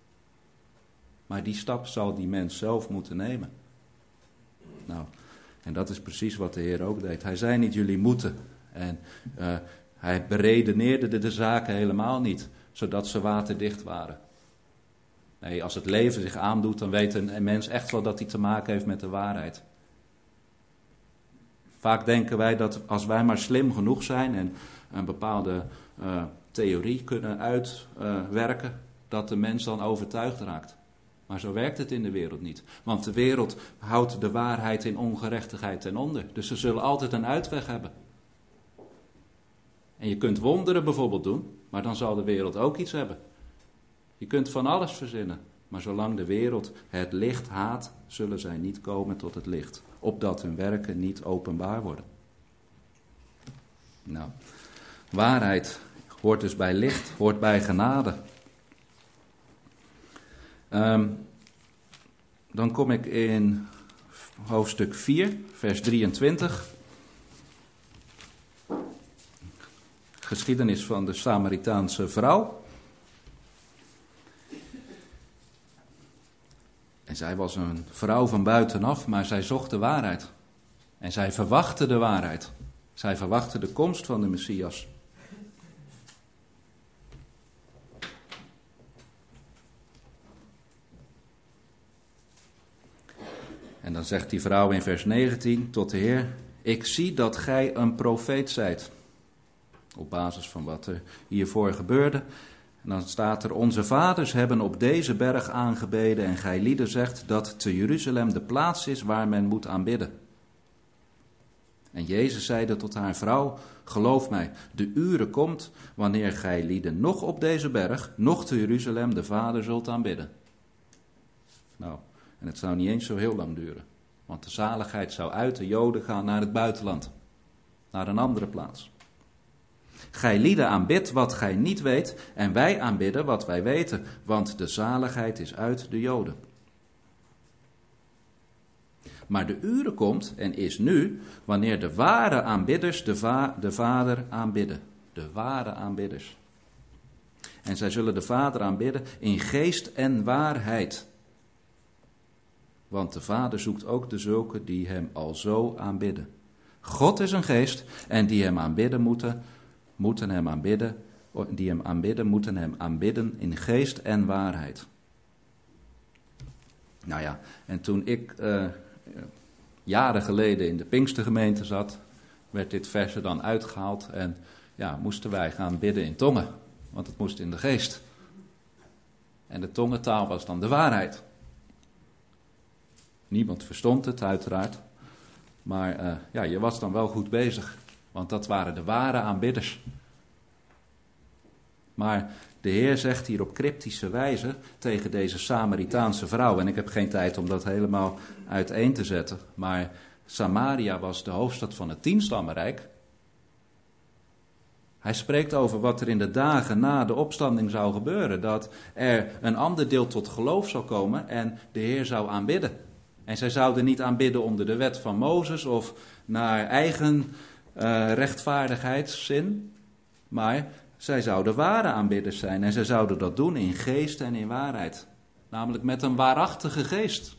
Maar die stap zal die mens zelf moeten nemen. Nou, en dat is precies wat de Heer ook deed. Hij zei niet, jullie moeten. En hij beredeneerde de zaken helemaal niet, zodat ze waterdicht waren. Nee, als het leven zich aandoet, dan weet een mens echt wel dat hij te maken heeft met de waarheid. Vaak denken wij dat als wij maar slim genoeg zijn en een bepaalde theorie kunnen uitwerken, dat de mens dan overtuigd raakt. Maar zo werkt het in de wereld niet. Want de wereld houdt de waarheid in ongerechtigheid ten onder. Dus ze zullen altijd een uitweg hebben. En je kunt wonderen bijvoorbeeld doen, maar dan zal de wereld ook iets hebben. Je kunt van alles verzinnen, maar zolang de wereld het licht haat, zullen zij niet komen tot het licht, opdat hun werken niet openbaar worden. Nou, waarheid hoort dus bij licht, hoort bij genade. Dan kom ik in hoofdstuk 4, vers 23. Geschiedenis van de Samaritaanse vrouw. En zij was een vrouw van buitenaf, maar zij zocht de waarheid. En zij verwachtte de waarheid. Zij verwachtte de komst van de Messias. En dan zegt die vrouw in vers 19 tot de Heer: ik zie dat gij een profeet zijt. Op basis van wat er hiervoor gebeurde. En dan staat er: onze vaders hebben op deze berg aangebeden en gij lieden zegt dat te Jeruzalem de plaats is waar men moet aanbidden. En Jezus zeide tot haar: vrouw, geloof mij, de uren komt wanneer gij lieden nog op deze berg, nog te Jeruzalem de Vader zult aanbidden. Nou, en het zou niet eens zo heel lang duren. Want de zaligheid zou uit de Joden gaan naar het buitenland. Naar een andere plaats. Gij lieden aanbidt wat gij niet weet, en wij aanbidden wat wij weten, want de zaligheid is uit de Joden. Maar de uren komt, en is nu, wanneer de ware aanbidders de Vader aanbidden. De ware aanbidders. En zij zullen de Vader aanbidden in geest en waarheid. Want de Vader zoekt ook de zulken die hem alzo aanbidden. God is een geest, en die hem aanbidden moeten hem aanbidden. Die hem aanbidden, moeten hem aanbidden in geest en waarheid. Nou ja, en toen ik jaren geleden in de Pinkstergemeente zat, werd dit vers er dan uitgehaald en ja, moesten wij gaan bidden in tongen, want het moest in de geest. En de tongentaal was dan de waarheid. Niemand verstond het uiteraard, maar ja, je was dan wel goed bezig, want dat waren de ware aanbidders. Maar de Heer zegt hier op cryptische wijze tegen deze Samaritaanse vrouw, en ik heb geen tijd om dat helemaal uiteen te zetten, maar Samaria was de hoofdstad van het 10-stammenrijk. Hij spreekt over wat er in de dagen na de opstanding zou gebeuren, dat er een ander deel tot geloof zou komen en de Heer zou aanbidden. En zij zouden niet aanbidden onder de wet van Mozes of naar eigen rechtvaardigheidszin, maar zij zouden ware aanbidders zijn en zij zouden dat doen in geest en in waarheid. Namelijk met een waarachtige geest.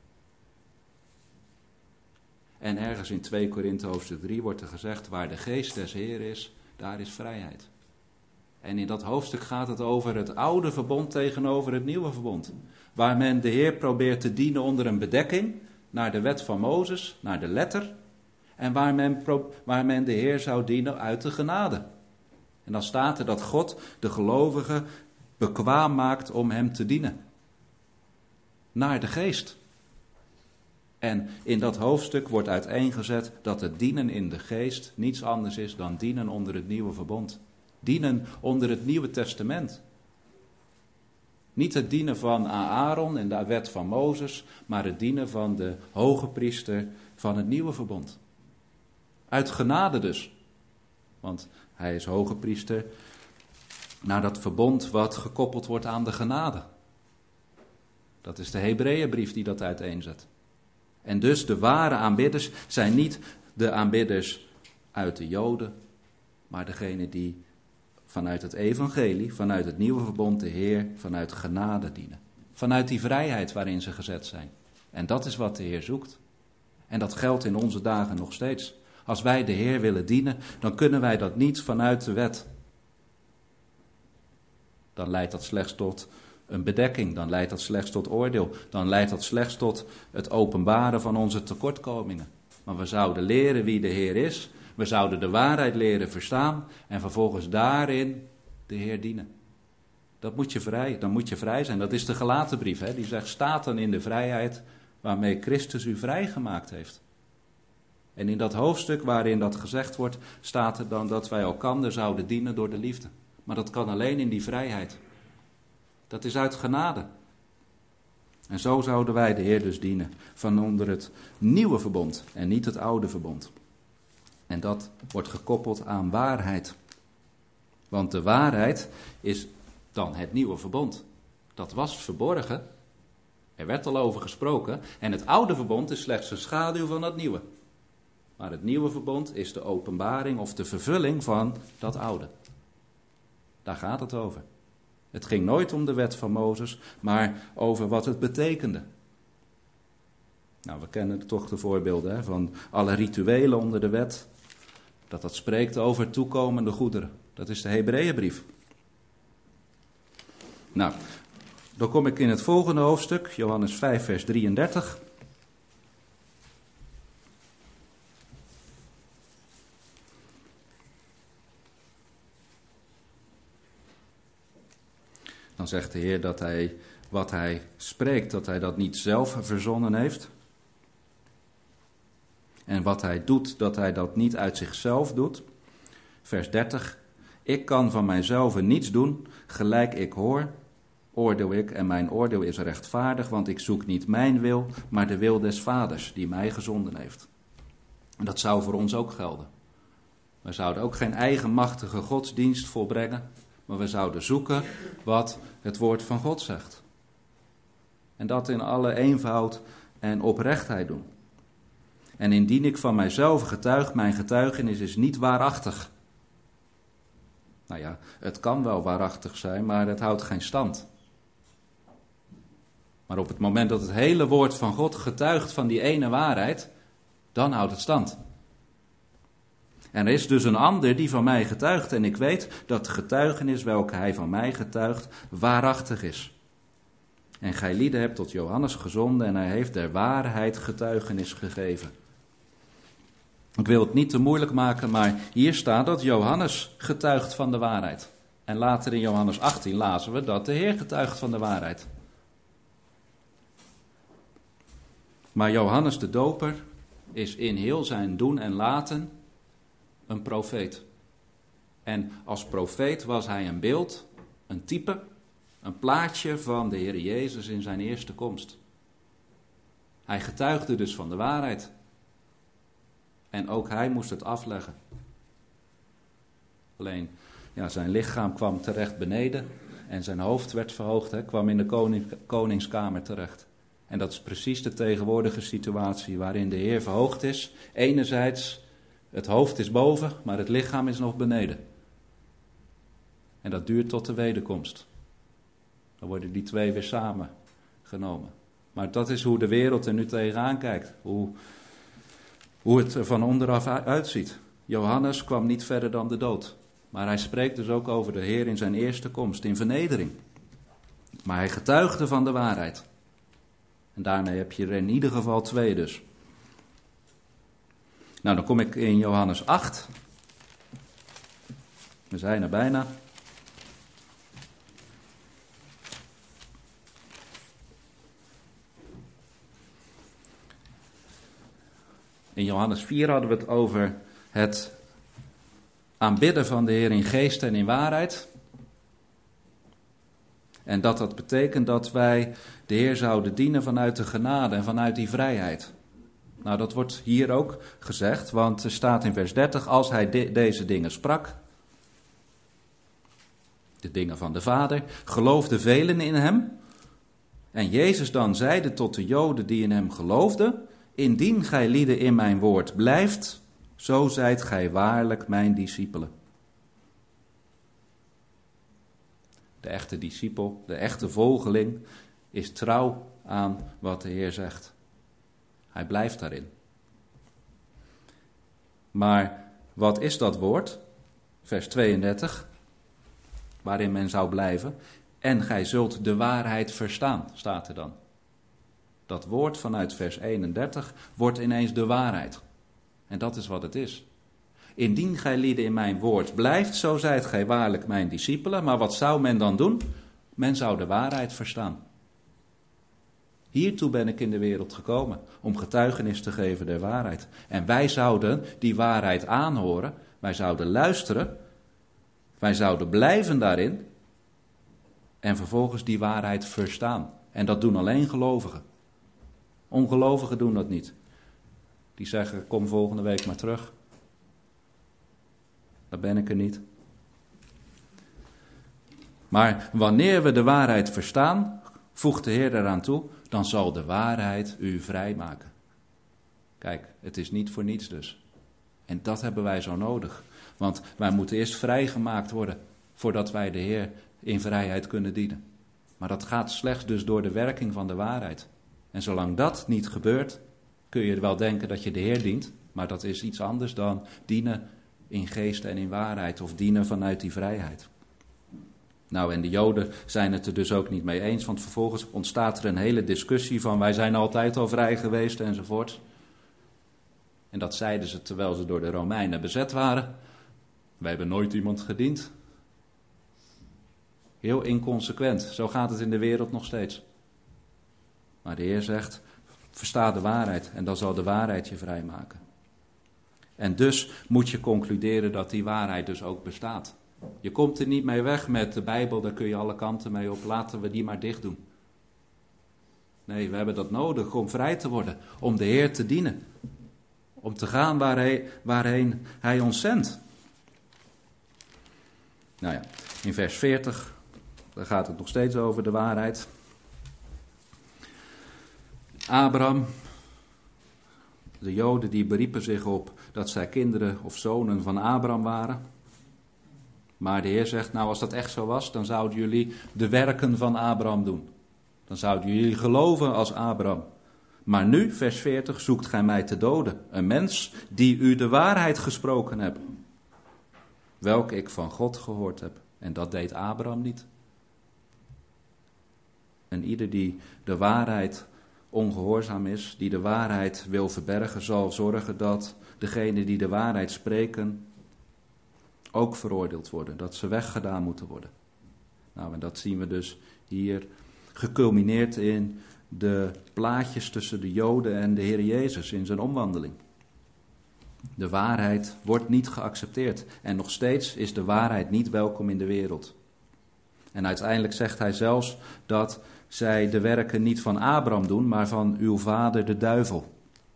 En ergens in 2 Korinthe hoofdstuk 3 wordt er gezegd, waar de geest des Heer is, daar is vrijheid. En in dat hoofdstuk gaat het over het oude verbond tegenover het nieuwe verbond. Waar men de Heer probeert te dienen onder een bedekking, naar de wet van Mozes, naar de letter. En waar men de Heer zou dienen uit de genade. En dan staat er dat God de gelovige bekwaam maakt om hem te dienen. Naar de geest. En in dat hoofdstuk wordt uiteengezet dat het dienen in de geest niets anders is dan dienen onder het nieuwe verbond. Dienen onder het Nieuwe Testament. Niet het dienen van Aaron en de wet van Mozes, maar het dienen van de hoge priester van het nieuwe verbond. Uit genade dus. Want hij is hoge priester naar dat verbond wat gekoppeld wordt aan de genade. Dat is de Hebreeënbrief die dat uiteenzet. En dus de ware aanbidders zijn niet de aanbidders uit de Joden, maar degene die vanuit het evangelie, vanuit het nieuwe verbond de Heer, vanuit genade dienen. Vanuit die vrijheid waarin ze gezet zijn. En dat is wat de Heer zoekt. En dat geldt in onze dagen nog steeds. Als wij de Heer willen dienen, dan kunnen wij dat niet vanuit de wet. Dan leidt dat slechts tot een bedekking, dan leidt dat slechts tot oordeel, dan leidt dat slechts tot het openbaren van onze tekortkomingen. Maar we zouden leren wie de Heer is, we zouden de waarheid leren verstaan en vervolgens daarin de Heer dienen. Dan moet je vrij zijn. Dat is de Galatenbrief, hè? Die zegt, staat dan in de vrijheid waarmee Christus u vrijgemaakt heeft. En in dat hoofdstuk waarin dat gezegd wordt, staat er dan dat wij elkander zouden dienen door de liefde. Maar dat kan alleen in die vrijheid. Dat is uit genade. En zo zouden wij de Heer dus dienen, van onder het nieuwe verbond en niet het oude verbond. En dat wordt gekoppeld aan waarheid. Want de waarheid is dan het nieuwe verbond. Dat was verborgen. Er werd al over gesproken. En het oude verbond is slechts een schaduw van het nieuwe. Maar het nieuwe verbond is de openbaring of de vervulling van dat oude. Daar gaat het over. Het ging nooit om de wet van Mozes, maar over wat het betekende. Nou, we kennen toch de voorbeelden, hè, van alle rituelen onder de wet. Dat spreekt over toekomende goederen. Dat is de Hebreeënbrief. Nou, dan kom ik in het volgende hoofdstuk, Johannes 5, vers 33. Dan zegt de Heer dat hij wat hij spreekt, dat hij dat niet zelf verzonnen heeft. En wat hij doet, dat hij dat niet uit zichzelf doet. Vers 30. Ik kan van mijzelf niets doen, gelijk ik hoor, oordeel ik en mijn oordeel is rechtvaardig, want ik zoek niet mijn wil, maar de wil des Vaders die mij gezonden heeft. En dat zou voor ons ook gelden. We zouden ook geen eigenmachtige godsdienst volbrengen, maar we zouden zoeken wat het woord van God zegt. En dat in alle eenvoud en oprechtheid doen. En indien ik van mijzelf getuig, mijn getuigenis is niet waarachtig. Nou ja, het kan wel waarachtig zijn, maar het houdt geen stand. Maar op het moment dat het hele woord van God getuigt van die ene waarheid, dan houdt het stand. En er is dus een ander die van mij getuigt en ik weet dat de getuigenis welke hij van mij getuigt waarachtig is. En gij lieden hebt tot Johannes gezonden en hij heeft der waarheid getuigenis gegeven. Ik wil het niet te moeilijk maken, maar hier staat dat Johannes getuigt van de waarheid. En later in Johannes 18 lazen we dat de Heer getuigt van de waarheid. Maar Johannes de Doper is in heel zijn doen en laten een profeet. En als profeet was hij een beeld, een type, een plaatje van de Heer Jezus in zijn eerste komst. Hij getuigde dus van de waarheid. En ook hij moest het afleggen. Alleen, ja, zijn lichaam kwam terecht beneden en zijn hoofd werd verhoogd, kwam in de koningskamer terecht. En dat is precies de tegenwoordige situatie waarin de Heer verhoogd is. Enerzijds, het hoofd is boven, maar het lichaam is nog beneden. En dat duurt tot de wederkomst. Dan worden die twee weer samen genomen. Maar dat is hoe de wereld er nu tegenaan kijkt. Hoe het er van onderaf uitziet. Johannes kwam niet verder dan de dood. Maar hij spreekt dus ook over de Heer in zijn eerste komst, in vernedering. Maar hij getuigde van de waarheid. En daarmee heb je er in ieder geval twee dus. Nou, dan kom ik in Johannes 8. We zijn er bijna. In Johannes 4 hadden we het over het aanbidden van de Heer in geest en in waarheid. En dat betekent dat wij de Heer zouden dienen vanuit de genade en vanuit die vrijheid. Nou, dat wordt hier ook gezegd, want er staat in vers 30, als hij deze dingen sprak, de dingen van de Vader, geloofden velen in hem. En Jezus dan zeide tot de Joden die in hem geloofden, indien gij lieden in mijn woord blijft, zo zijt gij waarlijk mijn discipelen. De echte discipel, de echte volgeling, is trouw aan wat de Heer zegt. Hij blijft daarin. Maar wat is dat woord? Vers 32, waarin men zou blijven. En gij zult de waarheid verstaan, staat er dan. Dat woord vanuit vers 31 wordt ineens de waarheid. En dat is wat het is. Indien gij lieden in mijn woord blijft, zo zijt gij waarlijk mijn discipelen. Maar wat zou men dan doen? Men zou de waarheid verstaan. Hiertoe ben ik in de wereld gekomen, om getuigenis te geven der waarheid. En wij zouden die waarheid aanhoren, wij zouden luisteren, wij zouden blijven daarin en vervolgens die waarheid verstaan. En dat doen alleen gelovigen. Ongelovigen doen dat niet. Die zeggen, kom volgende week maar terug. Dan ben ik er niet. Maar wanneer we de waarheid verstaan, voegt de Heer eraan toe, dan zal de waarheid u vrijmaken. Kijk, het is niet voor niets dus. En dat hebben wij zo nodig. Want wij moeten eerst vrijgemaakt worden, voordat wij de Heer in vrijheid kunnen dienen. Maar dat gaat slechts dus door de werking van de waarheid. En zolang dat niet gebeurt, kun je wel denken dat je de Heer dient, maar dat is iets anders dan dienen in geest en in waarheid, of dienen vanuit die vrijheid. Nou, en de Joden zijn het er dus ook niet mee eens, want vervolgens ontstaat er een hele discussie van wij zijn altijd al vrij geweest enzovoort. En dat zeiden ze terwijl ze door de Romeinen bezet waren. Wij hebben nooit iemand gediend. Heel inconsequent, zo gaat het in de wereld nog steeds. Maar de Heer zegt, versta de waarheid en dan zal de waarheid je vrijmaken. En dus moet je concluderen dat die waarheid dus ook bestaat. Je komt er niet mee weg met de Bijbel, daar kun je alle kanten mee op, laten we die maar dicht doen. Nee, we hebben dat nodig om vrij te worden, om de Heer te dienen. Om te gaan waarheen Hij ons zendt. Nou ja, in vers 40, daar gaat het nog steeds over de waarheid. Abraham, de Joden die beriepen zich op dat zij kinderen of zonen van Abraham waren. Maar de Heer zegt, nou als dat echt zo was, dan zouden jullie de werken van Abraham doen. Dan zouden jullie geloven als Abraham. Maar nu, vers 40, zoekt gij mij te doden. Een mens die u de waarheid gesproken hebt. Welke ik van God gehoord heb. En dat deed Abraham niet. En ieder die de waarheid ongehoorzaam is, die de waarheid wil verbergen, zal zorgen dat degenen die de waarheid spreken ook veroordeeld worden. Dat ze weggedaan moeten worden. Nou, en dat zien we dus hier geculmineerd in de plaatjes tussen de Joden en de Heer Jezus in zijn omwandeling. De waarheid wordt niet geaccepteerd. En nog steeds is de waarheid niet welkom in de wereld. En uiteindelijk zegt hij zelfs dat zij de werken niet van Abraham doen, maar van uw vader de duivel.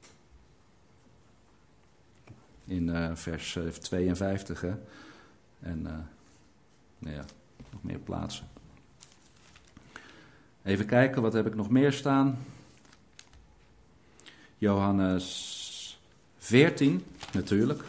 In vers 52. Hè? En nog meer plaatsen. Even kijken, wat heb ik nog meer staan? Johannes 14, natuurlijk.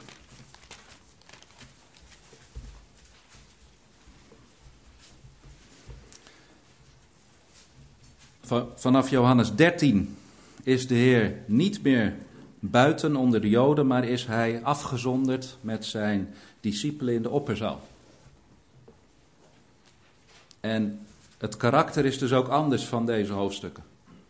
Vanaf Johannes 13 is de Heer niet meer buiten onder de Joden, maar is hij afgezonderd met zijn discipelen in de opperzaal. En het karakter is dus ook anders van deze hoofdstukken.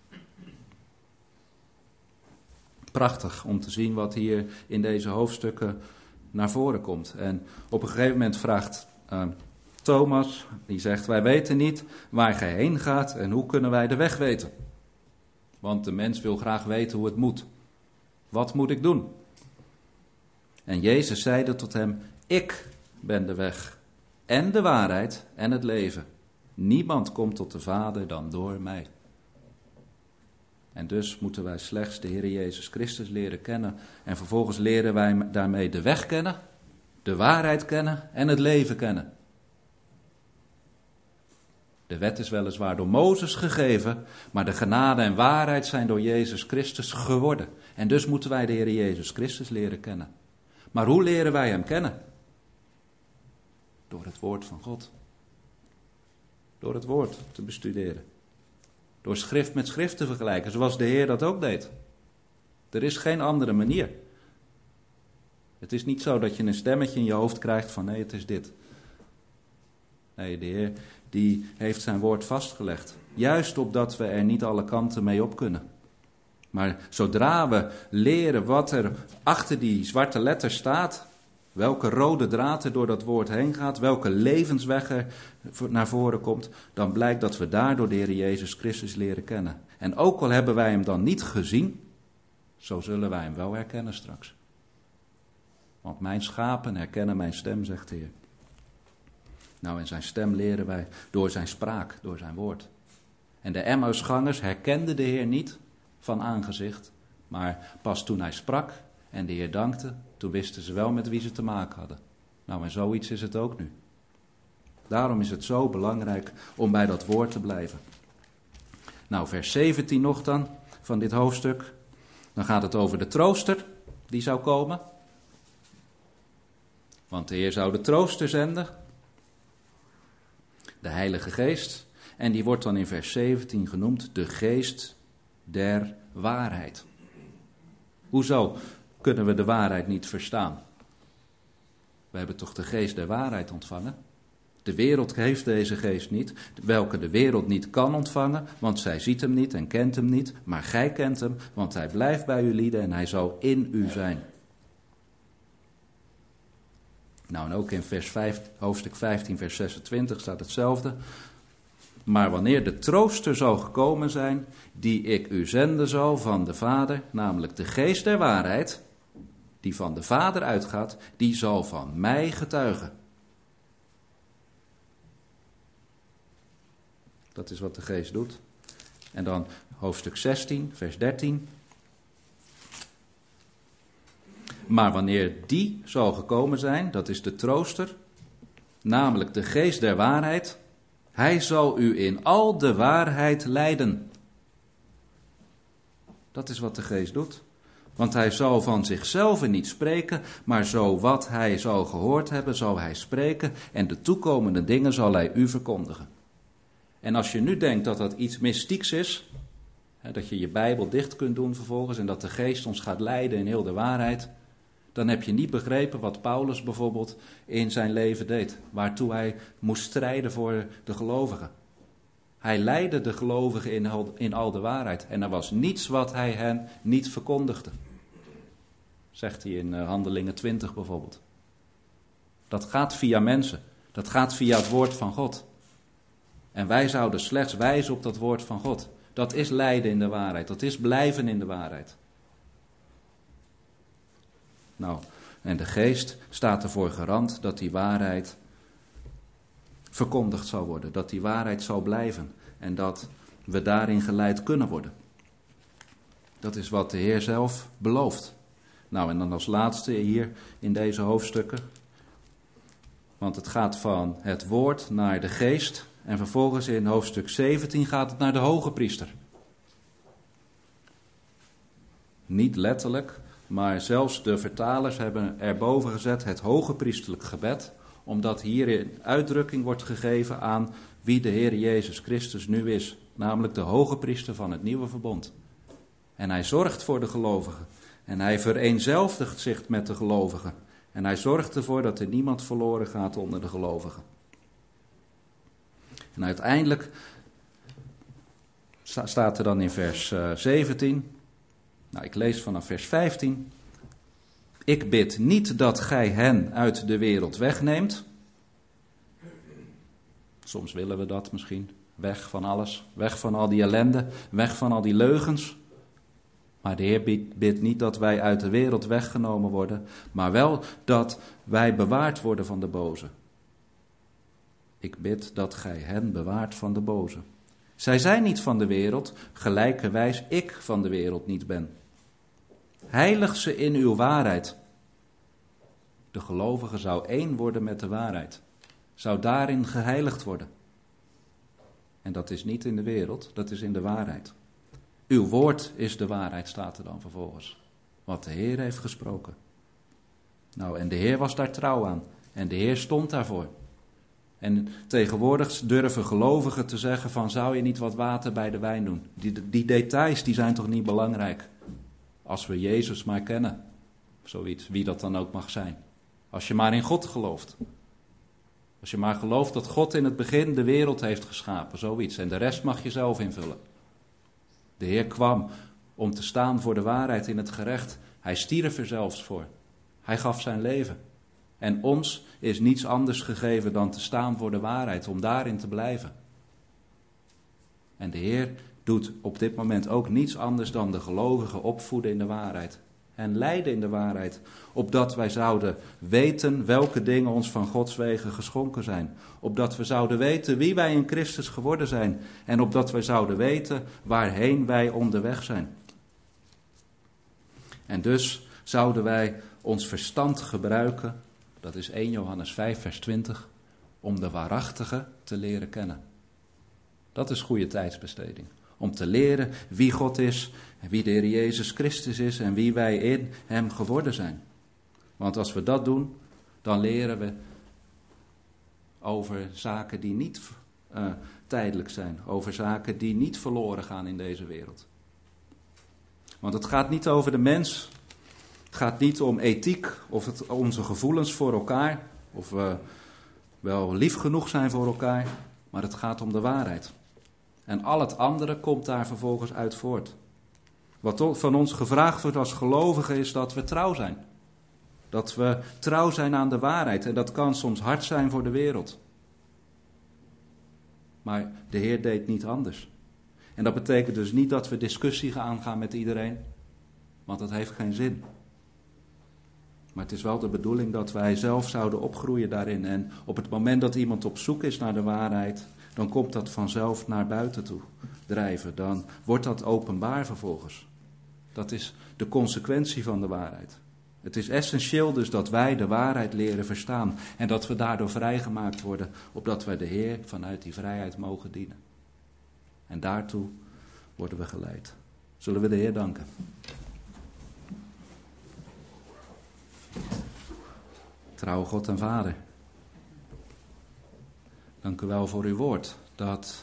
Prachtig om te zien wat hier in deze hoofdstukken naar voren komt. En op een gegeven moment vraagt Thomas, die zegt: wij weten niet waar gij heen gaat en hoe kunnen wij de weg weten? Want de mens wil graag weten hoe het moet. Wat moet ik doen? En Jezus zeide tot hem: ik ben de weg en de waarheid en het leven. Niemand komt tot de Vader dan door mij. En dus moeten wij slechts de Heer Jezus Christus leren kennen. En vervolgens leren wij daarmee de weg kennen, de waarheid kennen en het leven kennen. De wet is weliswaar door Mozes gegeven, maar de genade en waarheid zijn door Jezus Christus geworden. En dus moeten wij de Heer Jezus Christus leren kennen. Maar hoe leren wij hem kennen? Door het woord van God. Door het woord te bestuderen. Door schrift met schrift te vergelijken, zoals de Heer dat ook deed. Er is geen andere manier. Het is niet zo dat je een stemmetje in je hoofd krijgt van nee, het is dit. Nee, de Heer die heeft zijn woord vastgelegd. Juist opdat we er niet alle kanten mee op kunnen. Maar zodra we leren wat er achter die zwarte letter staat, welke rode draad er door dat woord heen gaat, welke levensweg er naar voren komt, dan blijkt dat we daardoor de Heer Jezus Christus leren kennen. En ook al hebben wij hem dan niet gezien, zo zullen wij hem wel herkennen straks. Want mijn schapen herkennen mijn stem, zegt de Heer. Nou, en zijn stem leren wij door zijn spraak, door zijn woord. En de Emmausgangers herkenden de Heer niet van aangezicht, maar pas toen hij sprak en de Heer dankte, toen wisten ze wel met wie ze te maken hadden. Nou, en zoiets is het ook nu. Daarom is het zo belangrijk om bij dat woord te blijven. Nou, vers 17 nog dan, van dit hoofdstuk. Dan gaat het over de trooster die zou komen. Want de Heer zou de trooster zenden. De Heilige Geest. En die wordt dan in vers 17 genoemd de Geest der waarheid. Hoezo kunnen we de waarheid niet verstaan? We hebben toch de Geest der waarheid ontvangen? De wereld heeft deze Geest niet, welke de wereld niet kan ontvangen, want zij ziet hem niet en kent hem niet. Maar gij kent hem, want hij blijft bij u lieden en hij zal in u zijn. Nou, en ook in hoofdstuk 15, vers 26 staat hetzelfde. Maar wanneer de trooster zal gekomen zijn, die ik u zenden zal van de Vader, namelijk de Geest der waarheid, die van de Vader uitgaat, die zal van mij getuigen. Dat is wat de Geest doet. En dan hoofdstuk 16, vers 13. Maar wanneer die zal gekomen zijn, dat is de trooster, namelijk de Geest der waarheid, hij zal u in al de waarheid leiden. Dat is wat de Geest doet. Want hij zal van zichzelf niet spreken, maar zo wat hij zal gehoord hebben, zal hij spreken en de toekomende dingen zal hij u verkondigen. En als je nu denkt dat dat iets mystieks is, dat je je Bijbel dicht kunt doen vervolgens en dat de Geest ons gaat leiden in heel de waarheid, dan heb je niet begrepen wat Paulus bijvoorbeeld in zijn leven deed, waartoe hij moest strijden voor de gelovigen. Hij leidde de gelovigen in al de waarheid. En er was niets wat hij hen niet verkondigde. Zegt hij in Handelingen 20 bijvoorbeeld. Dat gaat via mensen. Dat gaat via het woord van God. En wij zouden slechts wijzen op dat woord van God. Dat is lijden in de waarheid. Dat is blijven in de waarheid. Nou, en de geest staat ervoor garant dat die waarheid verkondigd zal worden. Dat die waarheid zal blijven. En dat we daarin geleid kunnen worden. Dat is wat de Heer zelf belooft. Nou, en dan als laatste hier in deze hoofdstukken. Want het gaat van het woord naar de geest. En vervolgens in hoofdstuk 17 gaat het naar de hoge priester. Niet letterlijk, maar zelfs de vertalers hebben erboven gezet het hoge priesterlijk gebed. Omdat hierin uitdrukking wordt gegeven aan wie de Heer Jezus Christus nu is. Namelijk de hoge priester van het nieuwe verbond. En hij zorgt voor de gelovigen. En hij vereenzelvigt zich met de gelovigen. En hij zorgt ervoor dat er niemand verloren gaat onder de gelovigen. En uiteindelijk staat er dan in vers 17. Nou, ik lees vanaf vers 15. Ik bid niet dat gij hen uit de wereld wegneemt. Soms willen we dat misschien. Weg van alles. Weg van al die ellende. Weg van al die leugens. Maar de Heer bidt niet dat wij uit de wereld weggenomen worden. Maar wel dat wij bewaard worden van de boze. Ik bid dat gij hen bewaart van de boze. Zij zijn niet van de wereld, gelijkerwijs ik van de wereld niet ben. Heilig ze in uw waarheid. De gelovige zou één worden met de waarheid. Zou daarin geheiligd worden. En dat is niet in de wereld, dat is in de waarheid. Uw woord is de waarheid, staat er dan vervolgens. Wat de Heer heeft gesproken. Nou, en de Heer was daar trouw aan. En de Heer stond daarvoor. En tegenwoordig durven gelovigen te zeggen van, zou je niet wat water bij de wijn doen? Die details, die zijn toch niet belangrijk? Als we Jezus maar kennen. Zoiets, wie dat dan ook mag zijn. Als je maar in God gelooft. Als je maar gelooft dat God in het begin de wereld heeft geschapen, zoiets. En de rest mag je zelf invullen. De Heer kwam om te staan voor de waarheid in het gerecht. Hij stierf er zelfs voor. Hij gaf zijn leven. En ons is niets anders gegeven dan te staan voor de waarheid, om daarin te blijven. En de Heer doet op dit moment ook niets anders dan de gelovigen opvoeden in de waarheid. En leiden in de waarheid, opdat wij zouden weten welke dingen ons van Gods wegen geschonken zijn. Opdat we zouden weten wie wij in Christus geworden zijn. En opdat wij zouden weten waarheen wij onderweg zijn. En dus zouden wij ons verstand gebruiken, dat is 1 Johannes 5 vers 20, om de waarachtige te leren kennen. Dat is goede tijdsbesteding. Om te leren wie God is en wie de Heer Jezus Christus is en wie wij in hem geworden zijn. Want als we dat doen, dan leren we over zaken die niet tijdelijk zijn. Over zaken die niet verloren gaan in deze wereld. Want het gaat niet over de mens. Het gaat niet om ethiek of onze gevoelens voor elkaar. Of we wel lief genoeg zijn voor elkaar. Maar het gaat om de waarheid. En al het andere komt daar vervolgens uit voort. Wat van ons gevraagd wordt als gelovigen is dat we trouw zijn. Dat we trouw zijn aan de waarheid. En dat kan soms hard zijn voor de wereld. Maar de Heer deed niet anders. En dat betekent dus niet dat we discussie gaan aangaan met iedereen. Want dat heeft geen zin. Maar het is wel de bedoeling dat wij zelf zouden opgroeien daarin. En op het moment dat iemand op zoek is naar de waarheid, dan komt dat vanzelf naar buiten toe drijven. Dan wordt dat openbaar vervolgens. Dat is de consequentie van de waarheid. Het is essentieel dus dat wij de waarheid leren verstaan. En dat we daardoor vrijgemaakt worden, opdat wij de Heer vanuit die vrijheid mogen dienen. En daartoe worden we geleid. Zullen we de Heer danken? Trouw God en Vader. Dank u wel voor uw woord, dat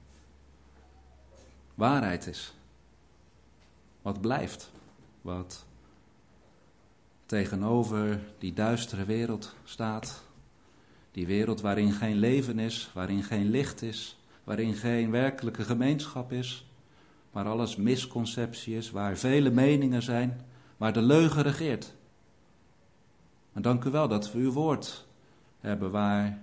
waarheid is. Wat blijft, wat tegenover die duistere wereld staat. Die wereld waarin geen leven is, waarin geen licht is, waarin geen werkelijke gemeenschap is, waar alles misconceptie is, waar vele meningen zijn, waar de leugen regeert. Maar dank u wel dat we uw woord hebben waar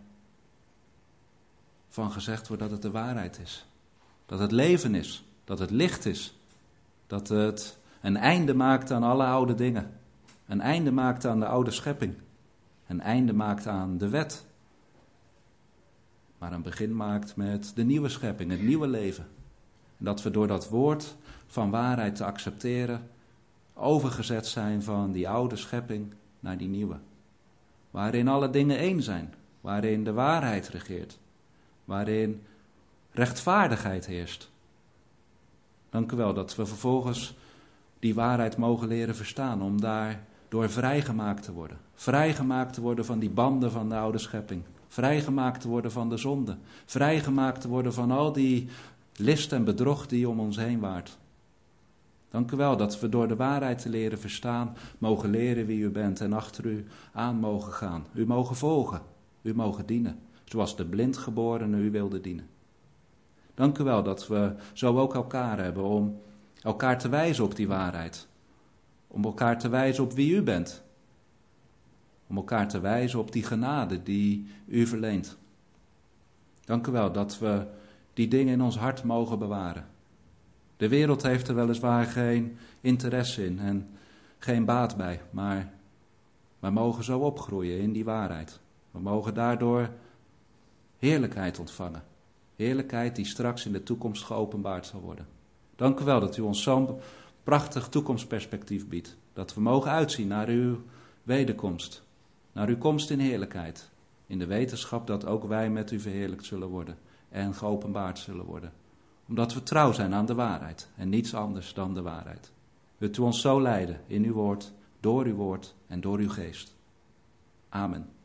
van gezegd wordt dat het de waarheid is. Dat het leven is, dat het licht is, dat het een einde maakt aan alle oude dingen. Een einde maakt aan de oude schepping. Een einde maakt aan de wet. Maar een begin maakt met de nieuwe schepping, het nieuwe leven. En dat we door dat woord van waarheid te accepteren, overgezet zijn van die oude schepping naar die nieuwe. Waarin alle dingen één zijn, waarin de waarheid regeert, waarin rechtvaardigheid heerst. Dank u wel dat we vervolgens die waarheid mogen leren verstaan, om daardoor vrijgemaakt te worden. Vrijgemaakt te worden van die banden van de oude schepping. Vrijgemaakt te worden van de zonde. Vrijgemaakt te worden van al die list en bedrog die om ons heen waart. Dank u wel dat we door de waarheid te leren verstaan, mogen leren wie u bent en achter u aan mogen gaan. U mogen volgen, u mogen dienen, zoals de blindgeborene u wilde dienen. Dank u wel dat we zo ook elkaar hebben om elkaar te wijzen op die waarheid. Om elkaar te wijzen op wie u bent. Om elkaar te wijzen op die genade die u verleent. Dank u wel dat we die dingen in ons hart mogen bewaren. De wereld heeft er weliswaar geen interesse in en geen baat bij, maar we mogen zo opgroeien in die waarheid. We mogen daardoor heerlijkheid ontvangen. Heerlijkheid die straks in de toekomst geopenbaard zal worden. Dank u wel dat u ons zo'n prachtig toekomstperspectief biedt. Dat we mogen uitzien naar uw wederkomst. Naar uw komst in heerlijkheid. In de wetenschap dat ook wij met u verheerlijkt zullen worden. En geopenbaard zullen worden. Omdat we trouw zijn aan de waarheid. En niets anders dan de waarheid. Wilt u ons zo leiden in uw woord, door uw woord en door uw geest. Amen.